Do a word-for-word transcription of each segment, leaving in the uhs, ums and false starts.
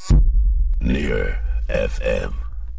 Near F M.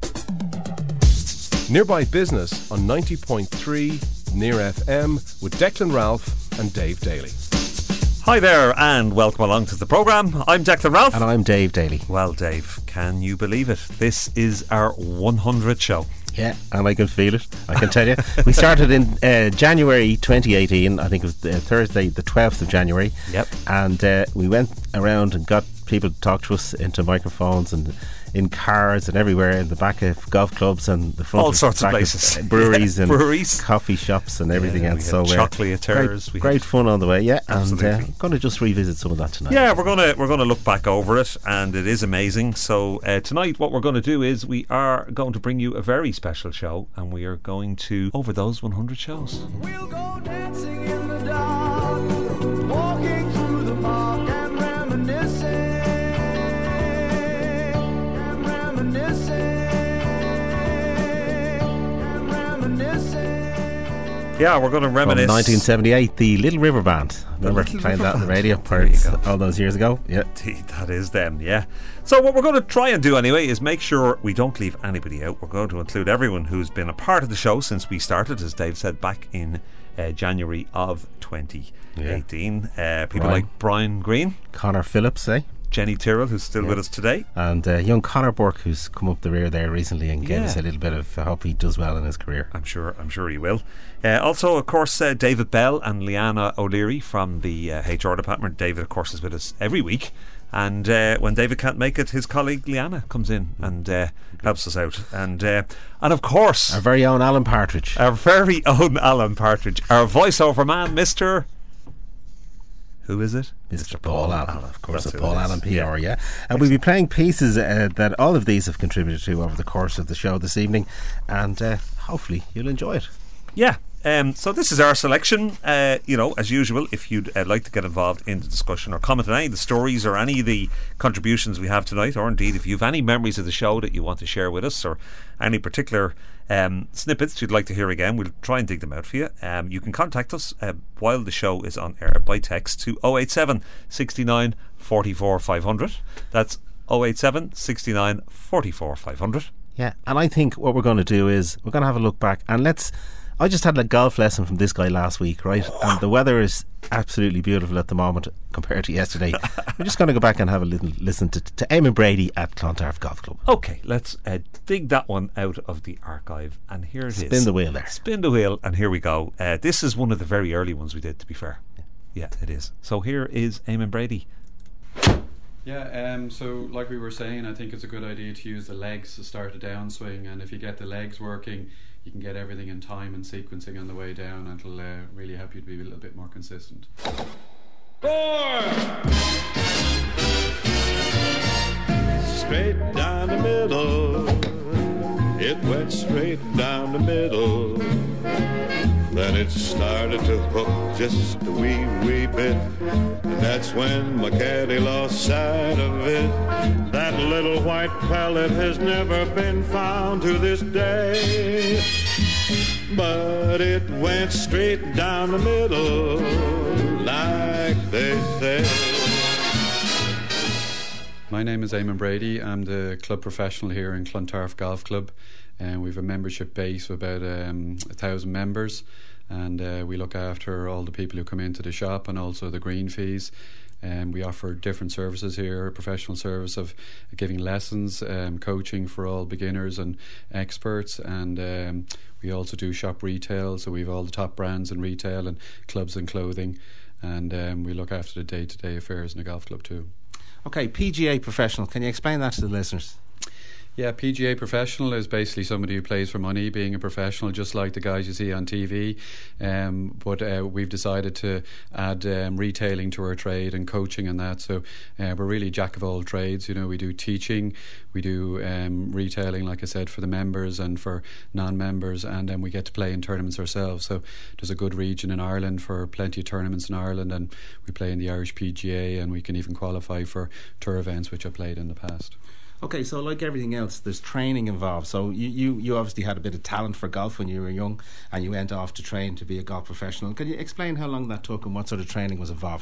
Nearby Business on ninety point three Near F M with Declan Ralph and Dave Daly. Hi there and welcome along to the programme. I'm Declan Ralph. And I'm Dave Daly. Well, Dave, can you believe it? This is our one hundredth show. Yeah, and I can feel it, I can tell you. We started in uh, January twenty eighteen, I think it was uh, Thursday the twelfth of January. Yep. And uh, we went around and got people to talk to us into microphones and in cars and everywhere, in the back of golf clubs and the front all of sorts of back places, of breweries yeah, and breweries. coffee shops and everything yeah, else. We so had uh, chocolateurs. great, we great had fun on the way, yeah. Absolutely. And uh, going to just revisit some of that tonight. Yeah, we're gonna we're gonna look back over it, and it is amazing. So uh, tonight, what we're going to do is we are going to bring you a very special show, and we are going to over those one hundred shows. We'll go dancing in the dark, walking through the park and reminiscing, and reminiscing, and reminiscing. Yeah, we're going to reminisce. From nineteen seventy-eight, the Little River Band. Remember Little playing River that on the Band. radio There you go. all those years ago? Yeah. Indeed, that is them, yeah. So what we're going to try and do anyway is make sure we don't leave anybody out. We're going to include everyone who's been a part of the show since we started, as Dave said, back in uh, January of twenty eighteen. Yeah. Uh, people Brian. like Brian Green, Connor Phillips, eh? Jenny Tyrrell, who's still Yeah. with us today. And uh, young Connor Burke, who's come up the rear there recently and gave Yeah. us a little bit of, I hope he does well in his career. I'm sure I'm sure he will. Uh, also, of course, uh, David Bell and Leanna O'Leary from the uh, H R department. David, of course, is with us every week. And uh, when David can't make it, his colleague Leanna comes in and uh, helps us out. And uh, and of course, Our very own Alan Partridge. our very own Alan Partridge, our voiceover man, Mister Who is it? Mister Paul Allen, of course, That's of who Paul it is. Allen P R, yeah. And we'll be playing pieces uh, that all of these have contributed to over the course of the show this evening, and uh, hopefully you'll enjoy it. Yeah. Um, so this is our selection. Uh, you know, as usual, if you'd uh, like to get involved in the discussion or comment on any of the stories or any of the contributions we have tonight, or indeed if you have any memories of the show that you want to share with us, or any particular um, snippets you'd like to hear again, we'll try and dig them out for you. Um, you can contact us uh, while the show is on air by text to oh eight seven, sixty-nine, forty-four, five hundred. That's oh eight seven, sixty-nine, forty-four, five hundred. Yeah, and I think what we're going to do is we're going to have a look back and let's. I just had a golf lesson from this guy last week, right? And the weather is absolutely beautiful at the moment compared to yesterday. We're just going to go back and have a little listen to, to Eamon Brady at Clontarf Golf Club. Okay, let's uh, dig that one out of the archive, and here it is. Spin the wheel there. Spin the wheel, and here we go. Uh, this is one of the very early ones we did, to be fair. Yeah, it is. So here is Eamon Brady. Yeah, um, so like we were saying, I think it's a good idea to use the legs to start a downswing, and if you get the legs working, you can get everything in time and sequencing on the way down, and it'll uh, really help you to be a little bit more consistent. Four. Straight down the middle. It went straight down the middle. Then it started to hook just a wee, wee bit. And that's when my caddy lost sight of it. That little white pellet has never been found to this day. But it went straight down the middle, like they say. My name is Eamon Brady. I'm the club professional here in Clontarf Golf Club, and we have a membership base of about um, a thousand members, and uh, we look after all the people who come into the shop and also the green fees. And um, we offer different services here, a professional service of giving lessons, um, coaching for all beginners and experts, and um, we also do shop retail, so we have all the top brands in retail and clubs and clothing, and um, we look after the day-to-day affairs in the golf club too. Okay, P G A professional, can you explain that to the listeners? Yeah, P G A professional is basically somebody who plays for money, being a professional, just like the guys you see on T V. Um, but uh, we've decided to add um, retailing to our trade and coaching and that. So uh, we're really jack of all trades. You know, we do teaching, we do um, retailing, like I said, for the members and for non-members, and then we get to play in tournaments ourselves. So there's a good region in Ireland for plenty of tournaments in Ireland, and we play in the Irish P G A, and we can even qualify for tour events, which I played in the past. Okay, so like everything else, there's training involved. So you, you, you obviously had a bit of talent for golf when you were young, and you went off to train to be a golf professional. Can you explain how long that took and what sort of training was involved?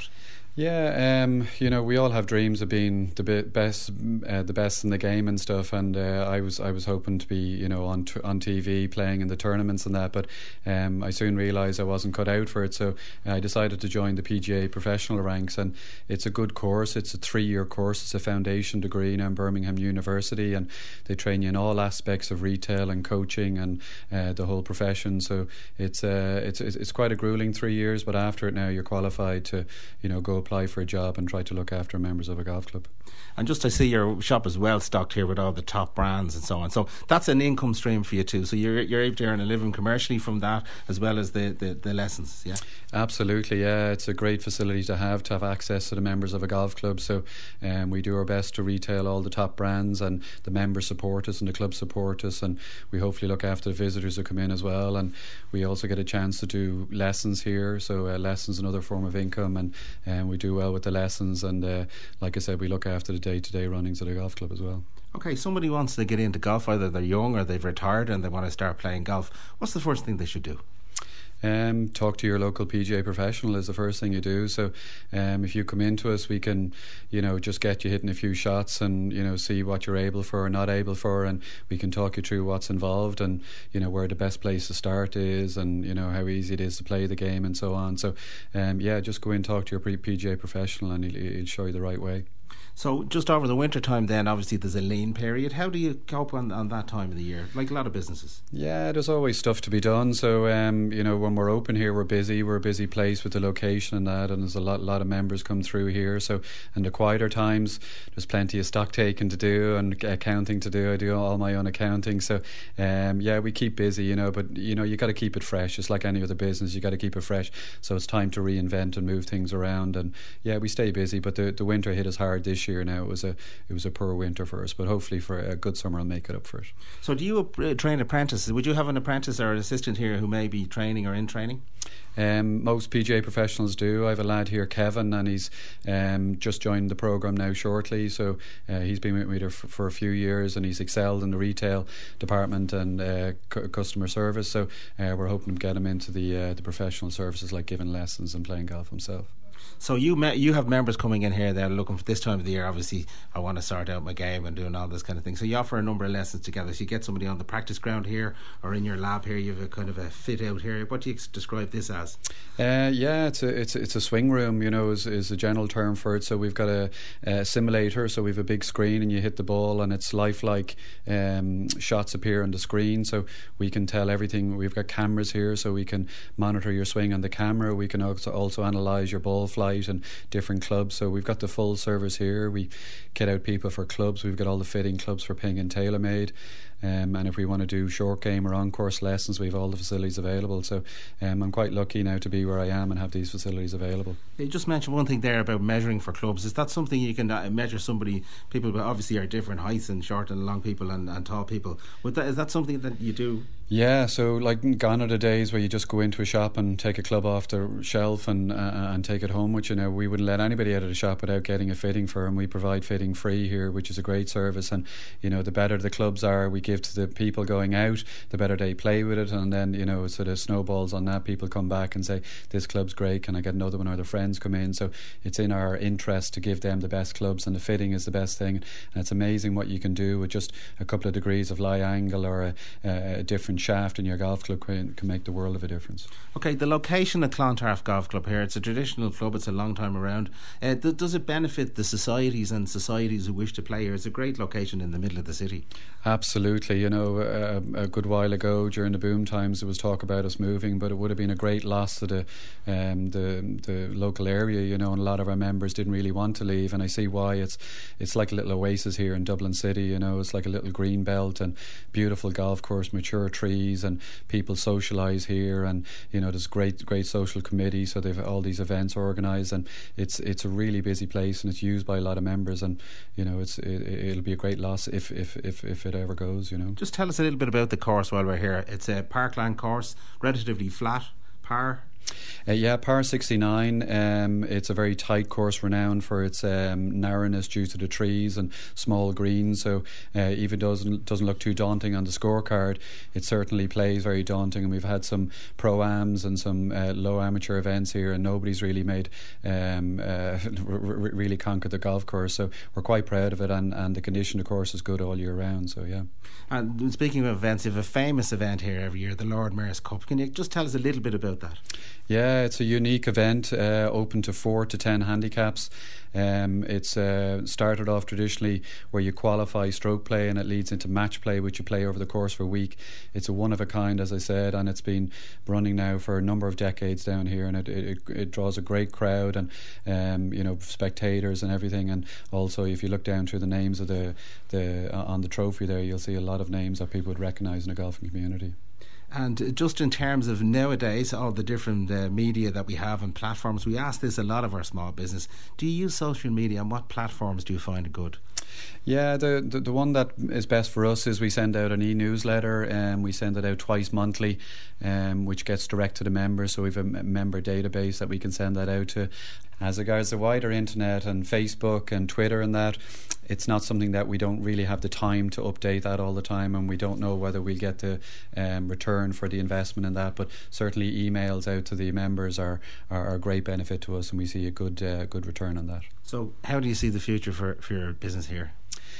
Yeah, um, you know, we all have dreams of being the be- best, uh, the best in the game and stuff. And uh, I was, I was hoping to be, you know, on t- on T V playing in the tournaments and that. But um, I soon realised I wasn't cut out for it, so I decided to join the P G A professional ranks. And it's a good course. It's a three-year course. It's a foundation degree now in Birmingham University, and they train you in all aspects of retail and coaching and uh, the whole profession. So it's uh, it's it's quite a grueling three years. But after it, now you're qualified to, you know, go apply for a job and try to look after members of a golf club. And just I see your shop is well stocked here with all the top brands and so on. So that's an income stream for you too. So you're you're able to earn a living commercially from that as well as the, the, the lessons, yeah? Absolutely, yeah. It's a great facility to have, to have access to the members of a golf club. So um, we do our best to retail all the top brands, and the members support us and the club support us, and we hopefully look after the visitors who come in as well. And we also get a chance to do lessons here, so uh, lessons another form of income, and um, we do well with the lessons. And uh, like I said, we look after the day-to-day runnings of the golf club as well. Okay, somebody wants to get into golf, either they're young or they've retired and they want to start playing golf. What's the first thing they should do? Um, talk to your local P G A professional is the first thing you do. So um, if you come into us, we can, you know, just get you hitting a few shots and, you know, see what you're able for or not able for, and we can talk you through what's involved and, you know, where the best place to start is, and, you know, how easy it is to play the game and so on. So um, yeah, just go in, talk to your P G A professional, and he'll, he'll show you the right way. So just over the winter time then, obviously there's a lean period. How do you cope on, on that time of the year, like a lot of businesses? Yeah, there's always stuff to be done. So um, you know, when we're open here, we're busy. We're a busy place with the location and that, and there's a lot, lot of members come through here. So in the quieter times, there's plenty of stock taking to do and accounting to do. I do all my own accounting. So um, yeah, we keep busy, you know, but you know, you got to keep it fresh. It's like any other business, you got to keep it fresh. So it's time to reinvent and move things around. And yeah, we stay busy, but the, the winter hit us hard this year. Now it was a it was a poor winter for us, but hopefully for a good summer I'll make it up for it. So do you uh, train apprentices? Would you have an apprentice or an assistant here who may be training or in training? Um, most P G A professionals do. I have a lad here, Kevin, and he's um, just joined the programme now shortly. So uh, he's been with me there for, for a few years, and he's excelled in the retail department and uh, cu- customer service. So uh, we're hoping to get him into the uh, the professional services, like giving lessons and playing golf himself. So you me- you have members coming in here, they're looking for this time of the year, obviously I want to sort out my game and doing all this kind of thing. So you offer a number of lessons together. So you get somebody on the practice ground here or in your lab here, you have a kind of a fit out here. What do you describe this as? Uh, yeah, it's a, it's, it's a swing room, you know, is, is a general term for it. So we've got a, a simulator, so we've a big screen and you hit the ball and it's lifelike um, shots appear on the screen. So we can tell everything. We've got cameras here, so we can monitor your swing on the camera. We can also, also analyse your ball flight and different clubs. So we've got the full service here. We kit out people for clubs. We've got all the fitting clubs for Ping and TaylorMade. Um, and if we want to do short game or on-course lessons, we have all the facilities available. So um, I'm quite lucky now to be where I am and have these facilities available. You just mentioned one thing there about measuring for clubs. Is that something you can uh, measure somebody? People obviously are different heights, and short and long people and, and tall people. Would that, is that something that you do? Yeah, so like gone are the days where you just go into a shop and take a club off the shelf and uh, and take it home with you. Now, we wouldn't let anybody out of the shop without getting a fitting for them. We provide fitting free here, which is a great service. And you know, the better the clubs are we give to the people going out, the better they play with it. And then, you know, it sort of snowballs on that. People come back and say, this club's great, can I get another one? Or their friends come in. So it's in our interest to give them the best clubs, and the fitting is the best thing. And it's amazing what you can do with just a couple of degrees of lie angle or a, a different shaft in your golf club can, can make the world of a difference. Okay, the location at Clontarf Golf Club here, it's a traditional club, it's a long time around. Uh, th- does it benefit the societies and societies who wish to play here? It's a great location in the middle of the city. Absolutely. You know, uh, a good while ago during the boom times there was talk about us moving, but it would have been a great loss to the um, the, the local area, you know, and a lot of our members didn't really want to leave, and I see why. It's it's like a little oasis here in Dublin City, you know. It's like a little green belt and beautiful golf course, mature trees, and people socialise here, and you know, there's great great social committee, so they've all these events organised, and it's it's a really busy place, and it's used by a lot of members, and you know, it's it, it'll be a great loss if if, if if it ever goes, you know. Just tell us a little bit about the course while we're here. It's a parkland course, relatively flat, par Uh, yeah, Par sixty-nine, um, it's a very tight course renowned for its um, narrowness due to the trees and small greens, so uh, even though it doesn't, doesn't look too daunting on the scorecard, it certainly plays very daunting, and we've had some pro-ams and some uh, low amateur events here, and nobody's really made um, uh, r- really conquered the golf course, so we're quite proud of it, and, and the condition of the course is good all year round, so yeah. And speaking of events, you have a famous event here every year, the Lord Mayor's Cup. Can you just tell us a little bit about that? Yeah, it's a unique event, uh, open to four to ten handicaps. Um, it's uh, started off traditionally where you qualify stroke play, and it leads into match play, which you play over the course for a week. It's a one of a kind, as I said, and it's been running now for a number of decades down here, and it, it, it draws a great crowd and um, you know, spectators and everything. And also, if you look down through the names of the the uh, on the trophy there, you'll see a lot of names that people would recognise in the golfing community. And just in terms of nowadays, all the different uh, media that we have and platforms, we ask this a lot of our small business. Do you use social media, and what platforms do you find good? Yeah, the, the the one that is best for us is we send out an e-newsletter, and um, we send it out twice monthly, um, which gets direct to the members. So we have a m- member database that we can send that out to. As regards the wider internet and Facebook and Twitter and that, it's not something that we don't really have the time to update that all the time, and we don't know whether we'll get the um, return for the investment in that. But certainly emails out to the members are, are, are a great benefit to us, and we see a good uh, good return on that. So how do you see the future for, for your business here?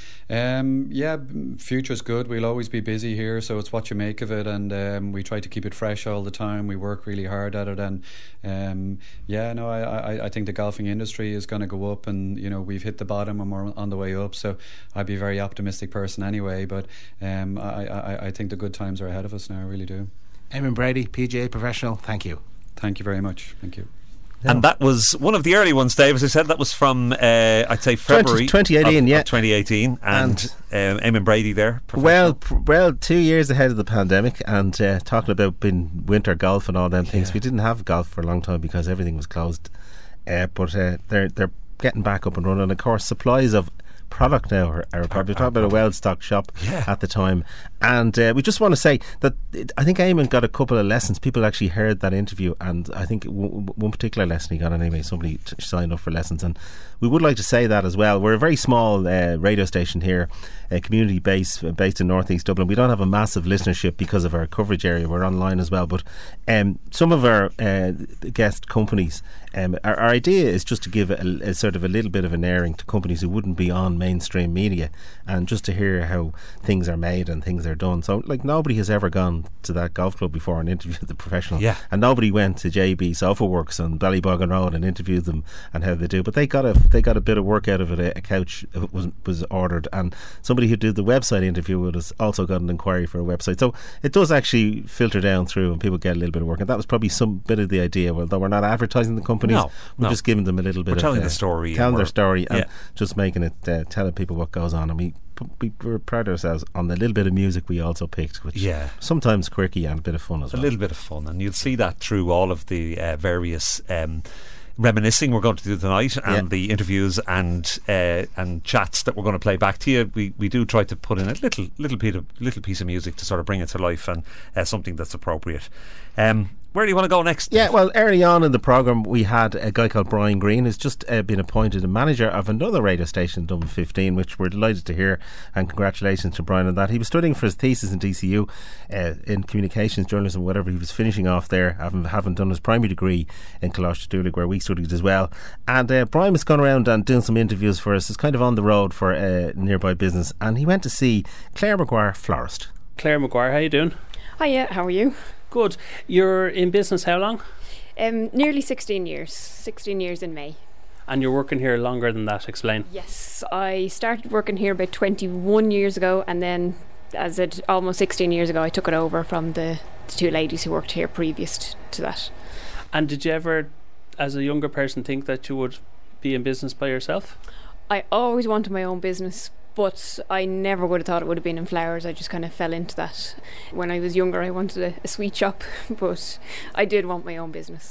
Um, yeah, future's good. We'll always be busy here, so it's what you make of it, and um, we try to keep it fresh all the time. We work really hard at it, and um, yeah, no, I, I, I think the golfing industry is going to go up, and you know, we've hit the bottom and we're on the way up. So I'd be a very optimistic person anyway, but um, I, I, I think the good times are ahead of us now. I really do. Eamon Brady, P G A professional, thank you. Thank you very much. Thank you. And that was one of the early ones, Dave. As I said, that was from, uh, I'd say, February twenty eighteen, of, yeah. of twenty eighteen. And, and um, Eamon Brady there. Well, pr- well, two years ahead of the pandemic, and uh, talking about being winter golf and all them things. Yeah. We didn't have golf for a long time because everything was closed. Uh, but uh, they're they're getting back up and running. And of course, supplies of product now are, are probably talking about a well-stocked shop yeah. at the time. And uh, we just want to say that it, I think Eamon got a couple of lessons. People actually heard that interview, and I think w- one particular lesson he got anyway, somebody t- signed up for lessons, and we would like to say that as well. We're a very small uh, radio station here, a community base uh, based in North East Dublin. We don't have a massive listenership because of our coverage area. We're online as well, but um, some of our uh, guest companies, um, our, our idea is just to give a, a sort of a little bit of an airing to companies who wouldn't be on mainstream media, and just to hear how things are made and things are done. So like, nobody has ever gone to that golf club before and interviewed the professional, yeah. and nobody went to J B Sofa Works on Ballybogan Road and interviewed them and how they do, but they got a they got a bit of work out of it. A, a couch was was ordered, and somebody who did the website interview with us also got an inquiry for a website. So it does actually filter down through, and people get a little bit of work, and that was probably some bit of the idea. Although we're not advertising the companies, no, we're no. just giving them a little bit we're of telling uh, the story, telling their story, and yeah. just making it uh, telling people what goes on. And we we were proud of ourselves on the little bit of music we also picked, which yeah. sometimes quirky and a bit of fun as a well. A little bit of fun, and you'll see that through all of the uh, various um, reminiscing we're going to do tonight, and yeah. the interviews and uh, and chats that we're going to play back to you. We we do try to put in a little little piece of little piece of music to sort of bring it to life, and uh, something that's appropriate. Um, where do you want to go next? Yeah, well, early on in the programme we had a guy called Brian Green, who's just uh, been appointed a manager of another radio station in Dublin fifteen, which we're delighted to hear, and congratulations to Brian on that. He was studying for his thesis in D C U uh, in communications journalism, whatever. He was finishing off there, having, having done his primary degree in Coláiste where we studied as well. And uh, Brian was going around and doing some interviews for us. It's kind of on the road for uh, nearby business, and he went to see Claire Maguire, florist. Claire Maguire, how you doing? Hiya, how are you? Good. You're in business how long? Um, nearly sixteen years. sixteen years in May. And you're working here longer than that, explain. Yes, I started working here about twenty-one years ago, and then as it almost sixteen years ago I took it over from the, the two ladies who worked here previous to that. And did you ever, as a younger person, think that you would be in business by yourself? I always wanted my own business, but I never would have thought it would have been in flowers. I just kind of fell into that. When I was younger I wanted a, a sweet shop, but I did want my own business.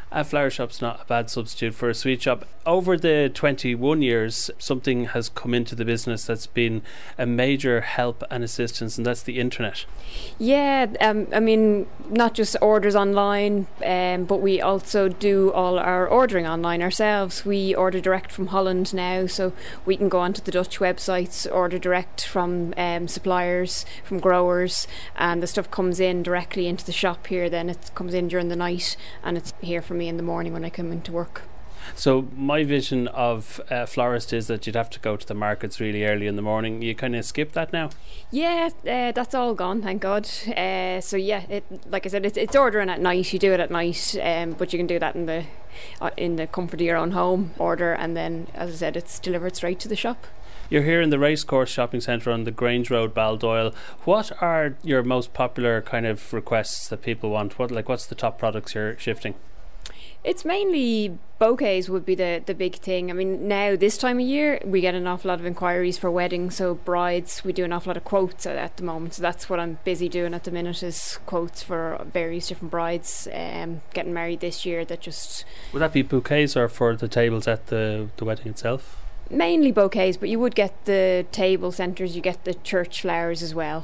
A flower shop's not a bad substitute for a sweet shop. Over the twenty-one years, something has come into the business that's been a major help and assistance, and that's the internet. Yeah, um, I mean, not just orders online, um, but we also do all our ordering online ourselves. We order direct from Holland now, so we can go onto the Dutch websites, order direct from um, suppliers, from growers, and the stuff comes in directly into the shop here. Then it comes in during the night, and it's here for me in the morning when I come into work. So my vision of a florist is that you'd have to go to the markets really early in the morning. You kind of skip that now? Yeah, uh, that's all gone, thank God. Uh, so yeah, it, like I said, it's, it's ordering at night. You do it at night, um, but you can do that in the uh, in the comfort of your own home. Order, and then, as I said, it's delivered straight to the shop. You're here in the Racecourse Shopping Centre on the Grange Road, Baldoyle. What are your most popular kind of requests that people want? What like what's the top products you're shifting? It's mainly bouquets would be the, the big thing. I mean, now this time of year we get an awful lot of inquiries for weddings, so brides, we do an awful lot of quotes at, at the moment, so that's what I'm busy doing at the minute, is quotes for various different brides um, getting married this year. That just Would that be bouquets or for the tables at the, the wedding itself? Mainly bouquets, but you would get the table centres, you get the church flowers as well.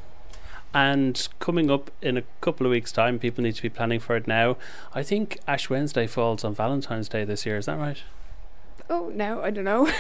And coming up in a couple of weeks' time, people need to be planning for it now. I think Ash Wednesday falls on Valentine's Day this year, is that right? Oh, no, I don't know.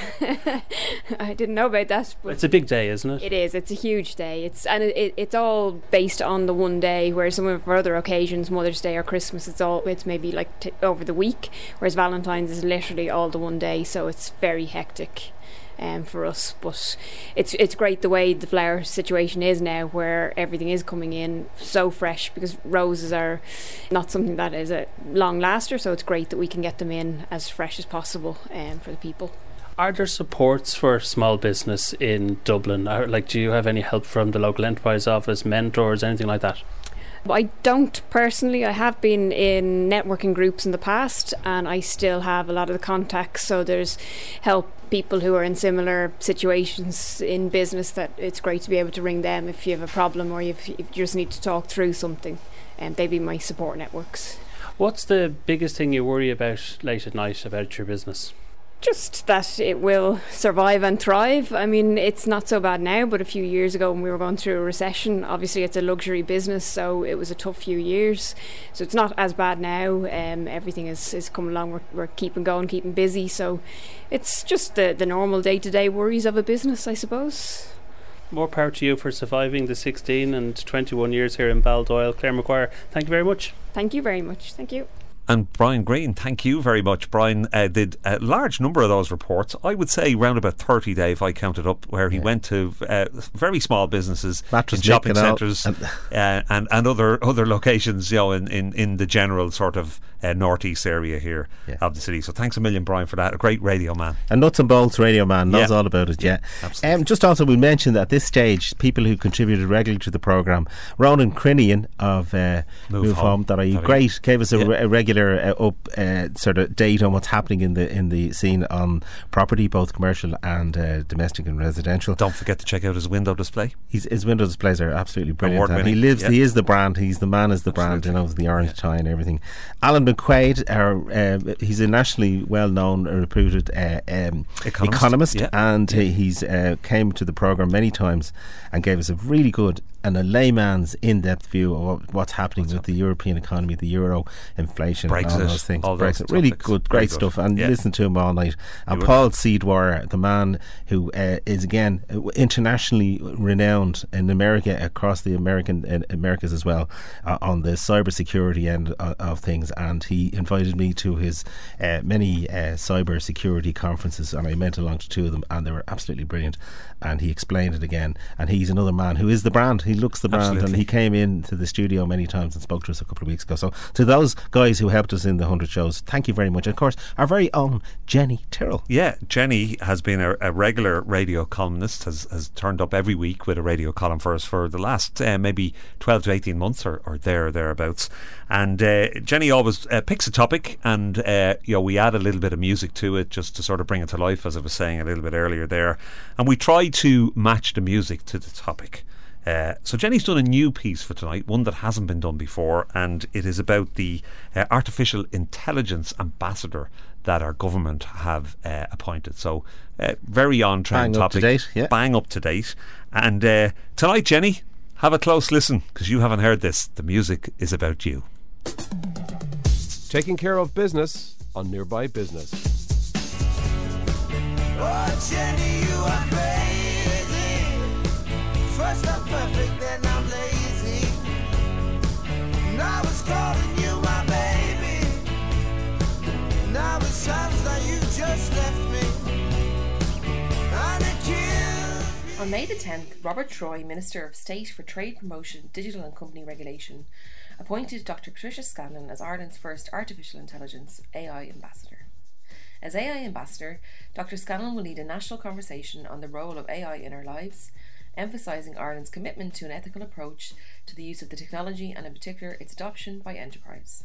I didn't know about that. But it's a big day, isn't it? It is. It's a huge day. It's and it, it, it's all based on the one day, whereas some of our other occasions, Mother's Day or Christmas, it's all it's maybe like t- over the week, whereas Valentine's is literally all the one day, so it's very hectic. Um, for us, but it's it's great the way the flower situation is now, where everything is coming in so fresh, because roses are not something that is a long laster, so it's great that we can get them in as fresh as possible um, for the people. Are there supports for small business in Dublin? Are, like, do you have any help from the local enterprise office, mentors, anything like that? I don't personally. I have been in networking groups in the past, and I still have a lot of the contacts, so there's help people who are in similar situations in business, that it's great to be able to ring them if you have a problem or if you just need to talk through something, and they'd be my support networks. What's the biggest thing you worry about late at night about your business? Just that it will survive and thrive. I mean, it's not so bad now, but a few years ago when we were going through a recession, obviously it's a luxury business, so it was a tough few years. So it's not as bad now. Um, everything is, is coming along. We're, we're keeping going, keeping busy. So it's just the, the normal day-to-day worries of a business, I suppose. More power to you for surviving the sixteen and twenty-one years here in Baldoyle. Claire Maguire, thank you very much. Thank you very much. Thank you. And Brian Green, thank you very much. Brian uh, did a large number of those reports. I would say around about thirty, Dave, I counted up, where he yeah. went to uh, very small businesses, Mattress shopping centres and, uh, and and other other locations, you know, in, in, in the general sort of uh, northeast area here yeah. of the city. So thanks a million, Brian, for that. A great radio man. A nuts and bolts radio man, knows yeah. all about it, yeah. yeah absolutely. Um, just also, we mentioned at this stage, people who contributed regularly to the programme, Ronan Crinian of uh, Move, Move Home, that are great, gave us a, yeah. re- a regular uh, up uh, sort of date on what's happening in the in the scene on property, both commercial and uh, domestic and residential. Don't forget to check out his window display. He's, his window displays are absolutely brilliant. And he lives, yeah. he is the brand. He's the man, is the absolutely. brand. You know, the orange yeah. tie and everything. Alan McQuaid, our, uh, he's a nationally well-known, uh, reputed uh, um, economist, economist yeah. and yeah. he, he's uh, came to the programme many times and gave us a really good and a layman's in-depth view of what's happening what's with happening? the European economy, the euro, inflation, Brexit, and all those things. all those Brexit, really topics. good, great good. stuff. And yeah. listen to him all night. And you Paul Seedwire, the man who uh, is again internationally renowned in America, across the American uh, Americas as well, uh, on the cyber security end of, of things. And he invited me to his uh, many uh, cyber security conferences, and I went along to two of them, and they were absolutely brilliant. And he explained it again. And he's another man who is the brand. He looks the brand. Absolutely. And he came in to the studio many times and spoke to us a couple of weeks ago. So to those guys who helped us in the one hundred shows, thank you very much. And of course, our very own Jenny Tyrrell. Yeah, Jenny has been a, a regular radio columnist, has, has turned up every week with a radio column for us for the last uh, maybe twelve to eighteen months or, or there or thereabouts. And uh, Jenny always uh, picks a topic, and uh, you know, we add a little bit of music to it just to sort of bring it to life, as I was saying a little bit earlier there. And we try to match the music to the topic. Uh, so Jenny's done a new piece for tonight, one that hasn't been done before, and it is about the uh, artificial intelligence ambassador that our government have uh, appointed. So uh, very on trend Bang topic, up to date, yeah. bang up to date. And uh, tonight, Jenny, have a close listen, because you haven't heard this. The music is about you. Taking care of business on Nearby Business. Oh, Jenny, you are crazy. First I'm perfect, then I'm lazy. Now it's calling you my baby. Now it sounds like you just left me. And it kills me. On May the tenth, Robert Troy, Minister of State for Trade Promotion, Digital and Company Regulation, appointed Doctor Patricia Scanlon as Ireland's first Artificial Intelligence A I Ambassador. As A I Ambassador, Doctor Scanlon will lead a national conversation on the role of A I in our lives, emphasising Ireland's commitment to an ethical approach to the use of the technology and in particular its adoption by enterprise.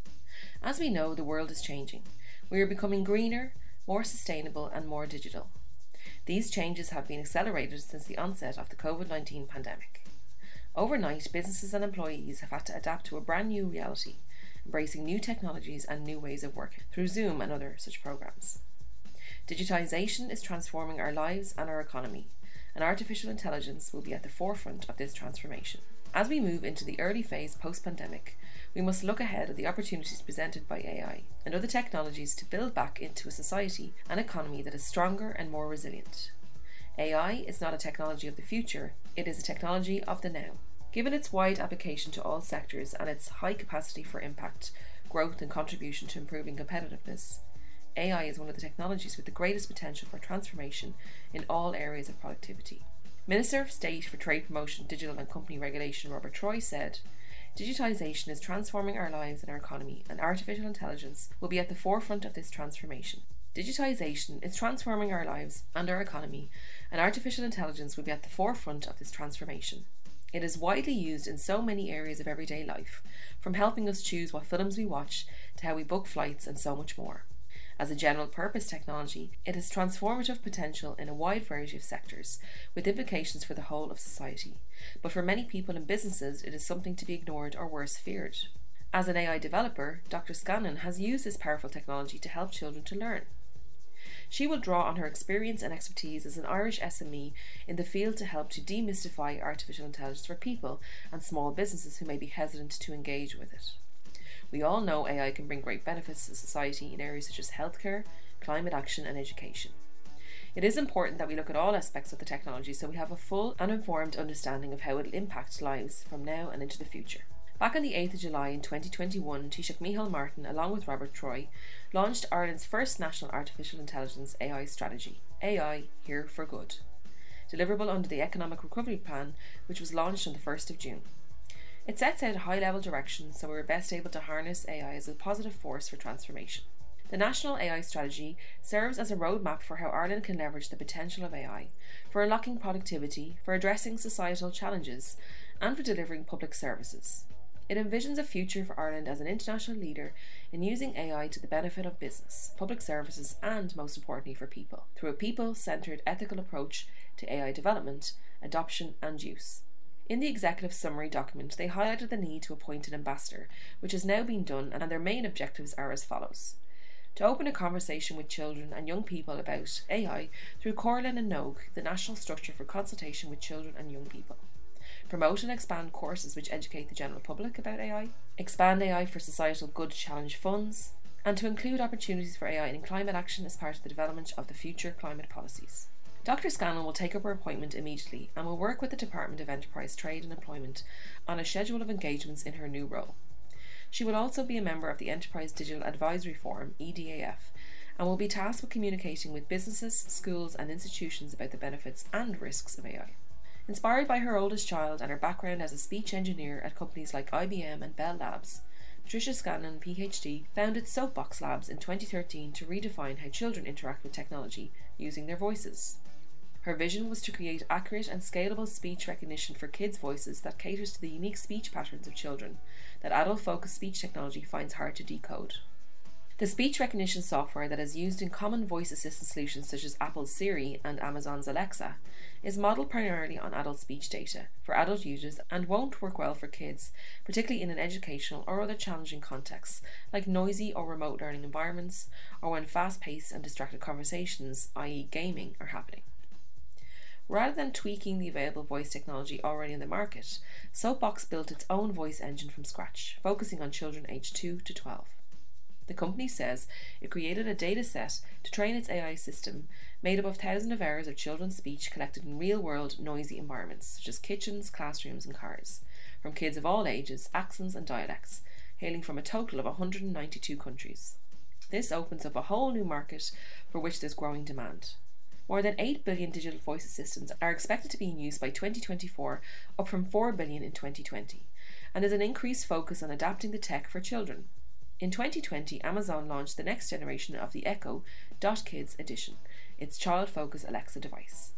As we know, the world is changing. We are becoming greener, more sustainable and more digital. These changes have been accelerated since the onset of the COVID nineteen pandemic. Overnight, businesses and employees have had to adapt to a brand new reality, embracing new technologies and new ways of working through Zoom and other such programs. Digitisation is transforming our lives and our economy, and artificial intelligence will be at the forefront of this transformation. As we move into the early phase post-pandemic, we must look ahead at the opportunities presented by A I and other technologies to build back into a society and economy that is stronger and more resilient. A I is not a technology of the future, it is a technology of the now. Given its wide application to all sectors and its high capacity for impact, growth and contribution to improving competitiveness, A I is one of the technologies with the greatest potential for transformation in all areas of productivity. Minister of State for Trade Promotion, Digital and Company Regulation Robert Troy said, "Digitisation is transforming our lives and our economy, and artificial intelligence will be at the forefront of this transformation. Digitisation is transforming our lives and our economy, and artificial intelligence will be at the forefront of this transformation. It is widely used in so many areas of everyday life, from helping us choose what films we watch to how we book flights and so much more. As a general purpose technology, it has transformative potential in a wide variety of sectors, with implications for the whole of society. But for many people and businesses, it is something to be ignored or worse, feared. As an A I developer, Doctor Scanlon has used this powerful technology to help children to learn. She will draw on her experience and expertise as an Irish S M E in the field to help to demystify artificial intelligence for people and small businesses who may be hesitant to engage with it. We all know A I can bring great benefits to society in areas such as healthcare, climate action and education. It is important that we look at all aspects of the technology so we have a full and informed understanding of how it will impact lives from now and into the future." Back on the eighth of July in twenty twenty-one, Taoiseach Micheál Martin, along with Robert Troy, launched Ireland's first National Artificial Intelligence A I strategy, A I Here for Good, deliverable under the Economic Recovery Plan, which was launched on the first of June. It sets out a high-level direction so we're best able to harness A I as a positive force for transformation. The National A I Strategy serves as a roadmap for how Ireland can leverage the potential of A I, for unlocking productivity, for addressing societal challenges, and for delivering public services. It envisions a future for Ireland as an international leader in using A I to the benefit of business, public services and, most importantly, for people, through a people-centred ethical approach to A I development, adoption and use. In the executive summary document, they highlighted the need to appoint an ambassador, which has now been done, and their main objectives are as follows. To open a conversation with children and young people about A I through Corlin and Nogue, the national structure for consultation with children and young people. Promote and expand courses which educate the general public about A I, expand A I for societal good challenge funds, and to include opportunities for A I in climate action as part of the development of the future climate policies. Doctor Scanlon will take up her appointment immediately and will work with the Department of Enterprise, Trade and Employment on a schedule of engagements in her new role. She will also be a member of the Enterprise Digital Advisory Forum, E D A F, and will be tasked with communicating with businesses, schools and institutions about the benefits and risks of A I. Inspired by her oldest child and her background as a speech engineer at companies like I B M and Bell Labs, Patricia Scanlon, P H D, founded Soapbox Labs in twenty thirteen to redefine how children interact with technology using their voices. Her vision was to create accurate and scalable speech recognition for kids' voices that caters to the unique speech patterns of children that adult-focused speech technology finds hard to decode. The speech recognition software that is used in common voice assistant solutions such as Apple's Siri and Amazon's Alexa is modelled primarily on adult speech data for adult users and won't work well for kids, particularly in an educational or other challenging contexts like noisy or remote learning environments, or when fast-paced and distracted conversations, that is gaming, are happening. Rather than tweaking the available voice technology already in the market, Soapbox built its own voice engine from scratch, focusing on children aged two to twelve. The company says it created a data set to train its A I system made up of thousands of hours of children's speech collected in real-world noisy environments such as kitchens, classrooms and cars, from kids of all ages, accents and dialects, hailing from a total of one hundred ninety-two countries. This opens up a whole new market for which there's growing demand. More than eight billion digital voice assistants are expected to be in use by twenty twenty-four, up from four billion in twenty twenty, and there's an increased focus on adapting the tech for children. In twenty twenty, Amazon launched the next generation of the Echo Dot Kids Edition, its child-focused Alexa device.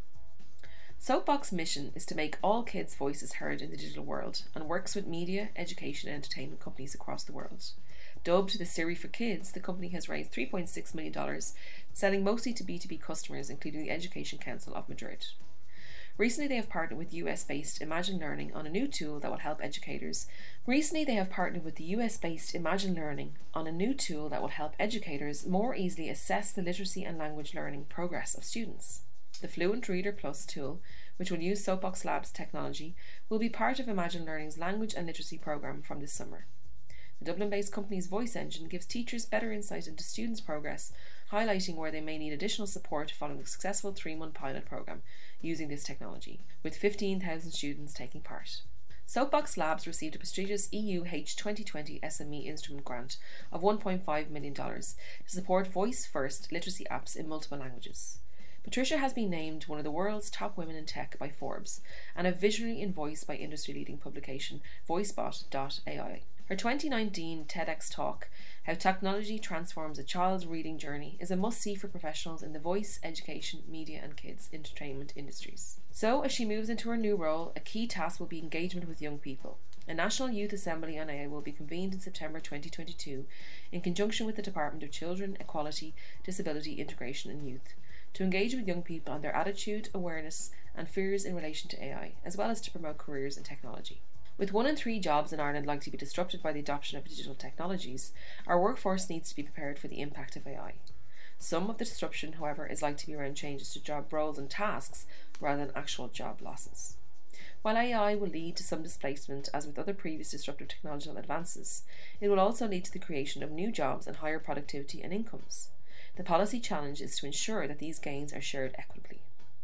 Soapbox's mission is to make all kids' voices heard in the digital world and works with media, education and entertainment companies across the world. Dubbed the Siri for Kids, the company has raised three point six million dollars, selling mostly to B two B customers, including the Education Council of Madrid. Recently, they have partnered with U S-based Imagine Learning on a new tool that will help educators. Recently, they have partnered with the U S-based Imagine Learning on a new tool that will help educators more easily assess the literacy and language learning progress of students. The Fluent Reader Plus tool, which will use Soapbox Labs technology, will be part of Imagine Learning's language and literacy program from this summer. The Dublin-based company's voice engine gives teachers better insight into students' progress, highlighting where they may need additional support following a successful three-month pilot program using this technology, with fifteen thousand students taking part. Soapbox Labs received a prestigious E U H twenty twenty S M E instrument grant of one point five million dollars to support voice-first literacy apps in multiple languages. Patricia has been named one of the world's top women in tech by Forbes and a visionary in voice by industry-leading publication VoiceBot dot A I. Her twenty nineteen TEDx talk, How Technology Transforms a Child's Reading Journey, is a must-see for professionals in the voice, education, media and kids entertainment industries. So, as she moves into her new role, a key task will be engagement with young people. A National Youth Assembly on A I will be convened in September twenty twenty-two in conjunction with the Department of Children, Equality, Disability, Integration and Youth to engage with young people on their attitude, awareness and fears in relation to A I, as well as to promote careers in technology. With one in three jobs in Ireland likely to be disrupted by the adoption of digital technologies, our workforce needs to be prepared for the impact of A I. Some of the disruption, however, is likely to be around changes to job roles and tasks rather than actual job losses. While A I will lead to some displacement, as with other previous disruptive technological advances, it will also lead to the creation of new jobs and higher productivity and incomes. The policy challenge is to ensure that these gains are shared equitably.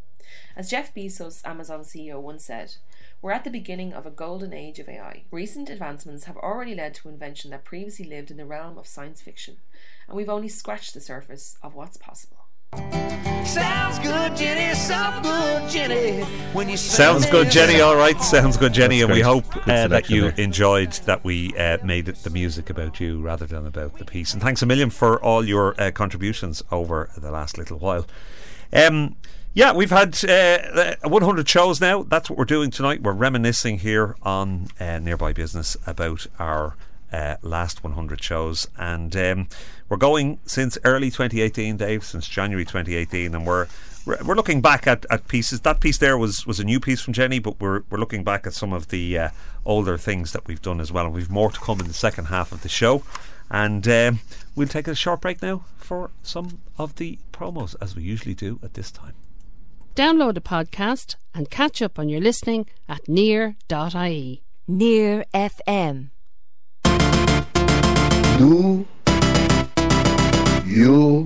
As Jeff Bezos, Amazon C E O, once said, "We're at the beginning of a golden age of A I. Recent advancements have already led to invention that previously lived in the realm of science fiction, and we've only scratched the surface of what's possible." Sounds good, Jenny. So good, Jenny. When you Sounds good, Jenny. All right, sounds good, Jenny. That's and we great. hope Good uh, that selection you there. enjoyed that we uh, made it the music about you rather than about the piece. And thanks a million for all your uh, contributions over the last little while. Um, yeah, we've had uh, one hundred shows now. That's what we're doing tonight. We're reminiscing here on uh, Nearby Business about our Uh, last one hundred shows, and um, we're going since early twenty eighteen, Dave, since January twenty eighteen, and we're we're looking back at, at pieces. That piece there was, was a new piece from Jenny, but we're we're looking back at some of the uh, older things that we've done as well, and we've more to come in the second half of the show. And um, we'll take a short break now for some of the promos, as we usually do at this time. Download the podcast and catch up on your listening at near dot I E. Near F M. Do you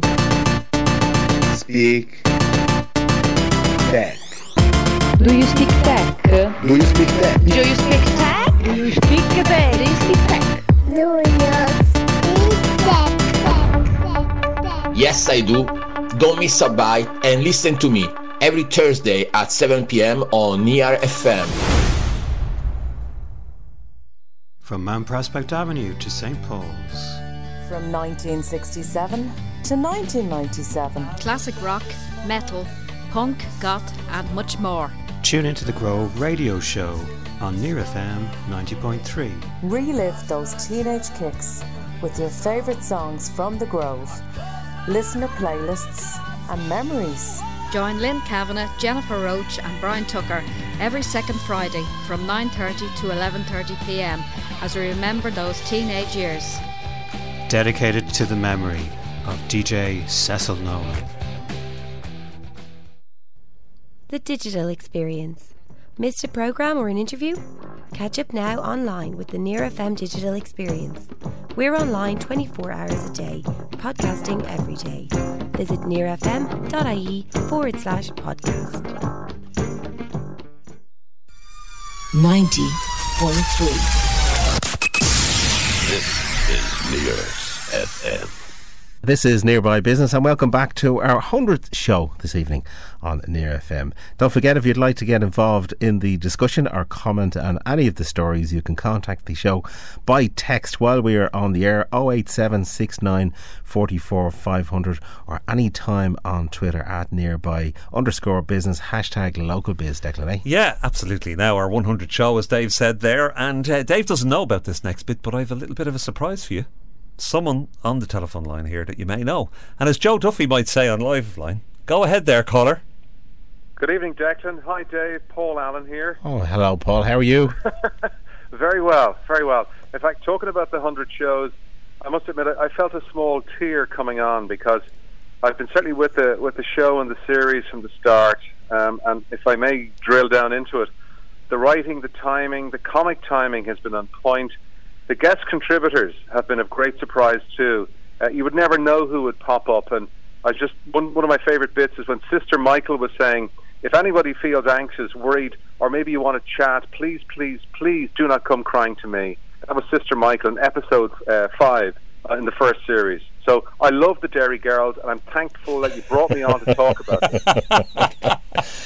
speak tech? Do you speak tech? Do you speak tech? Do you speak tech? Do you speak tech? Do you speak tech? Do you speak tech? Yes, I do. Don't miss a bite and listen to me every Thursday at seven p.m. on Near F M. From Mount Prospect Avenue to Saint Paul's. From nineteen sixty-seven to nineteen ninety-seven. Classic rock, metal, punk, goth and much more. Tune into the Grove Radio Show on Near F M ninety point three. Relive those teenage kicks with your favourite songs from the Grove, listener playlists and memories. Join Lynn Kavanagh, Jennifer Roach and Brian Tucker every second Friday from nine thirty to eleven thirty p m as we remember those teenage years. Dedicated to the memory of D J Cecil Nolan. The Digital Experience. Missed a programme or an interview? Catch up now online with the Near F M Digital Experience. We're online twenty-four hours a day, podcasting every day. Visit nearfm.ie forward slash podcast. ninety point three. This is Near F M. This is Nearby Business, and welcome back to our hundredth show this evening on Near F M. Don't forget, if you'd like to get involved in the discussion or comment on any of the stories, you can contact the show by text while we are on the air, oh eight seven six nine four four five hundred, or any time on Twitter at nearby underscore business, hashtag local biz. Declan, eh? Yeah, absolutely. Now our one hundredth show, as Dave said there, and uh, Dave doesn't know about this next bit, but I have a little bit of a surprise for you. Someone on the telephone line here that you may know, and as Joe Duffy might say on Live Line, go ahead there, caller. Good evening, Declan. Hi, Dave. Paul Allen here. Oh, hello, Paul. How are you? Very well, very well. In fact, talking about the hundred shows, I must admit I felt a small tear coming on, because I've been certainly with the with the show and the series from the start, um, and if I may drill down into it, the writing, the timing, the comic timing has been on point. The guest contributors have been of great surprise too. Uh, you would never know who would pop up, and I just one one of my favourite bits is when Sister Michael was saying, if anybody feels anxious, worried, or maybe you want to chat, please, please, please do not come crying to me. That was Sister Michael in episode uh, five uh, in the first series. So I love the Dairy Girls, and I'm thankful that you brought me on to talk about it.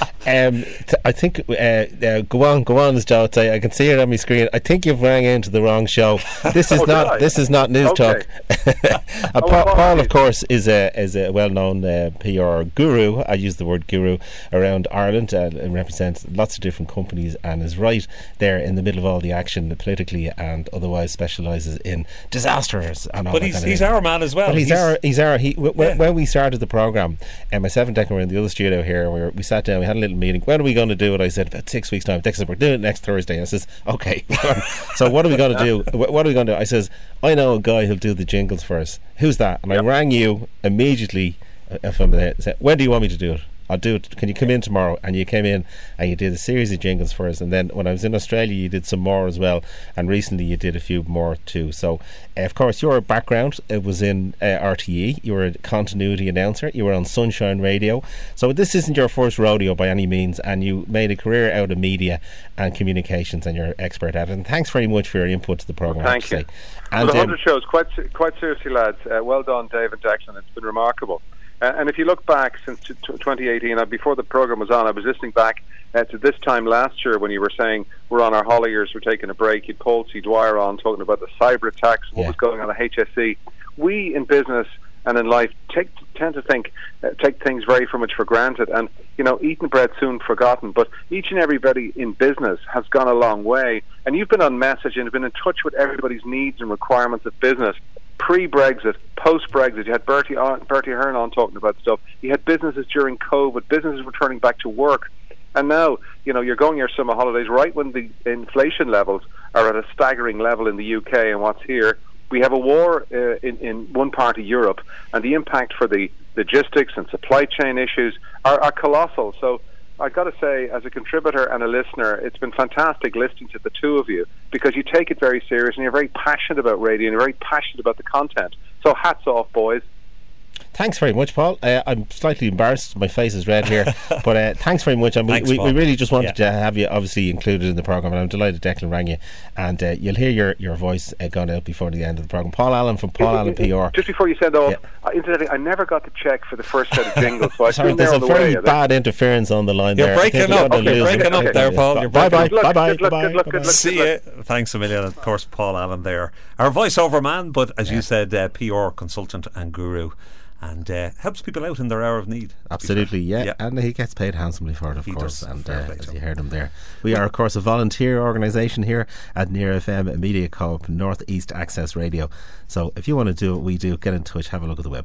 Um, t- I think uh, uh, go on, go on, as Joe would say. I can see it on my screen. I think you've rang into the wrong show. This is oh, not. This is not news okay. talk. uh, oh, pa- well, Paul, of course, is a is a well-known uh, P R guru. I use the word guru around Ireland, uh, and represents lots of different companies, and is right there in the middle of all the action politically and otherwise. Specialises in disasters and all but that he's kind of he's thing. our man as well. But he's, he's our he's our he. W- yeah. When we started the programme, and myself and Declan were in the other studio here, where we sat down, we had a little meeting. When are we going to do it? I said about six weeks time. Declan said, we're doing it next Thursday. I says, okay. So what are we going to do? What are we going to do? I says, I know a guy who'll do the jingles for us. Who's that? And yep. I rang you immediately uh, from there. Said, when do you want me to do it? I'll do it. Can you come in tomorrow? And you came in and you did a series of jingles for us. And then when I was in Australia, you did some more as well. And recently you did a few more too. So, uh, of course, your background it was in uh, R T E. You were a continuity announcer. You were on Sunshine Radio. So this isn't your first rodeo by any means. And you made a career out of media and communications, and you're expert at it. And thanks very much for your input to the programme. Well, thank you. And well, the um, hundred shows, quite quite seriously, lads. Uh, well done, Dave and Declan. It's been remarkable. Uh, and if you look back since t- t- twenty eighteen, uh, before the programme was on, I was listening back uh, to this time last year when you were saying we're on our holly years, we're taking a break. You'd Paul C. Dwyer on talking about the cyber attacks, what yeah. was going on at H S E. We in business and in life take, tend to think, uh, take things very for much for granted. And, you know, eaten bread soon forgotten. But each and everybody in business has gone a long way. And you've been on message and have been in touch with everybody's needs and requirements of business. Pre-Brexit, post-Brexit, you had Bertie, on, Bertie Ahern on talking about stuff. You had businesses during COVID, businesses returning back to work. And now, you know, you're going your summer holidays right when the inflation levels are at a staggering level in the U K and what's here. We have a war uh, in, in one part of Europe, and the impact for the logistics and supply chain issues are, are colossal. So I've got to say, as a contributor and a listener, it's been fantastic listening to the two of you, because you take it very serious and you're very passionate about radio and you're very passionate about the content. So hats off, boys. Thanks very much, Paul. Uh, I'm slightly embarrassed. My face is red here. But uh, thanks very much. I mean, thanks, we, we really just wanted yeah. to have you obviously included in the programme, and I'm delighted Declan rang you. And uh, you'll hear your, your voice uh, going out before the end of the programme. Paul Allen from Paul Allen P R. Just before you send off, yeah. uh, incidentally, I never got to check for the first set of jingles. So I Sorry, there's a the very way, bad interference on the line You're there. breaking up. Okay, You're breaking up there, Paul. You're bye bye. Good luck, Bye bye. good luck, good luck, good luck. See you. Thanks a million. Of course, Paul Allen there, our voiceover man, but as yeah. you said, uh, P R consultant and guru. And uh, helps people out in their hour of need. Absolutely, yeah. yeah. And he gets paid handsomely for it, of he course. Does. And uh, as you heard him there, we are, of course, a volunteer organisation here at Near F M Media Co-op North East Access Radio. So if you want to do what we do, get in touch, have a look at the website.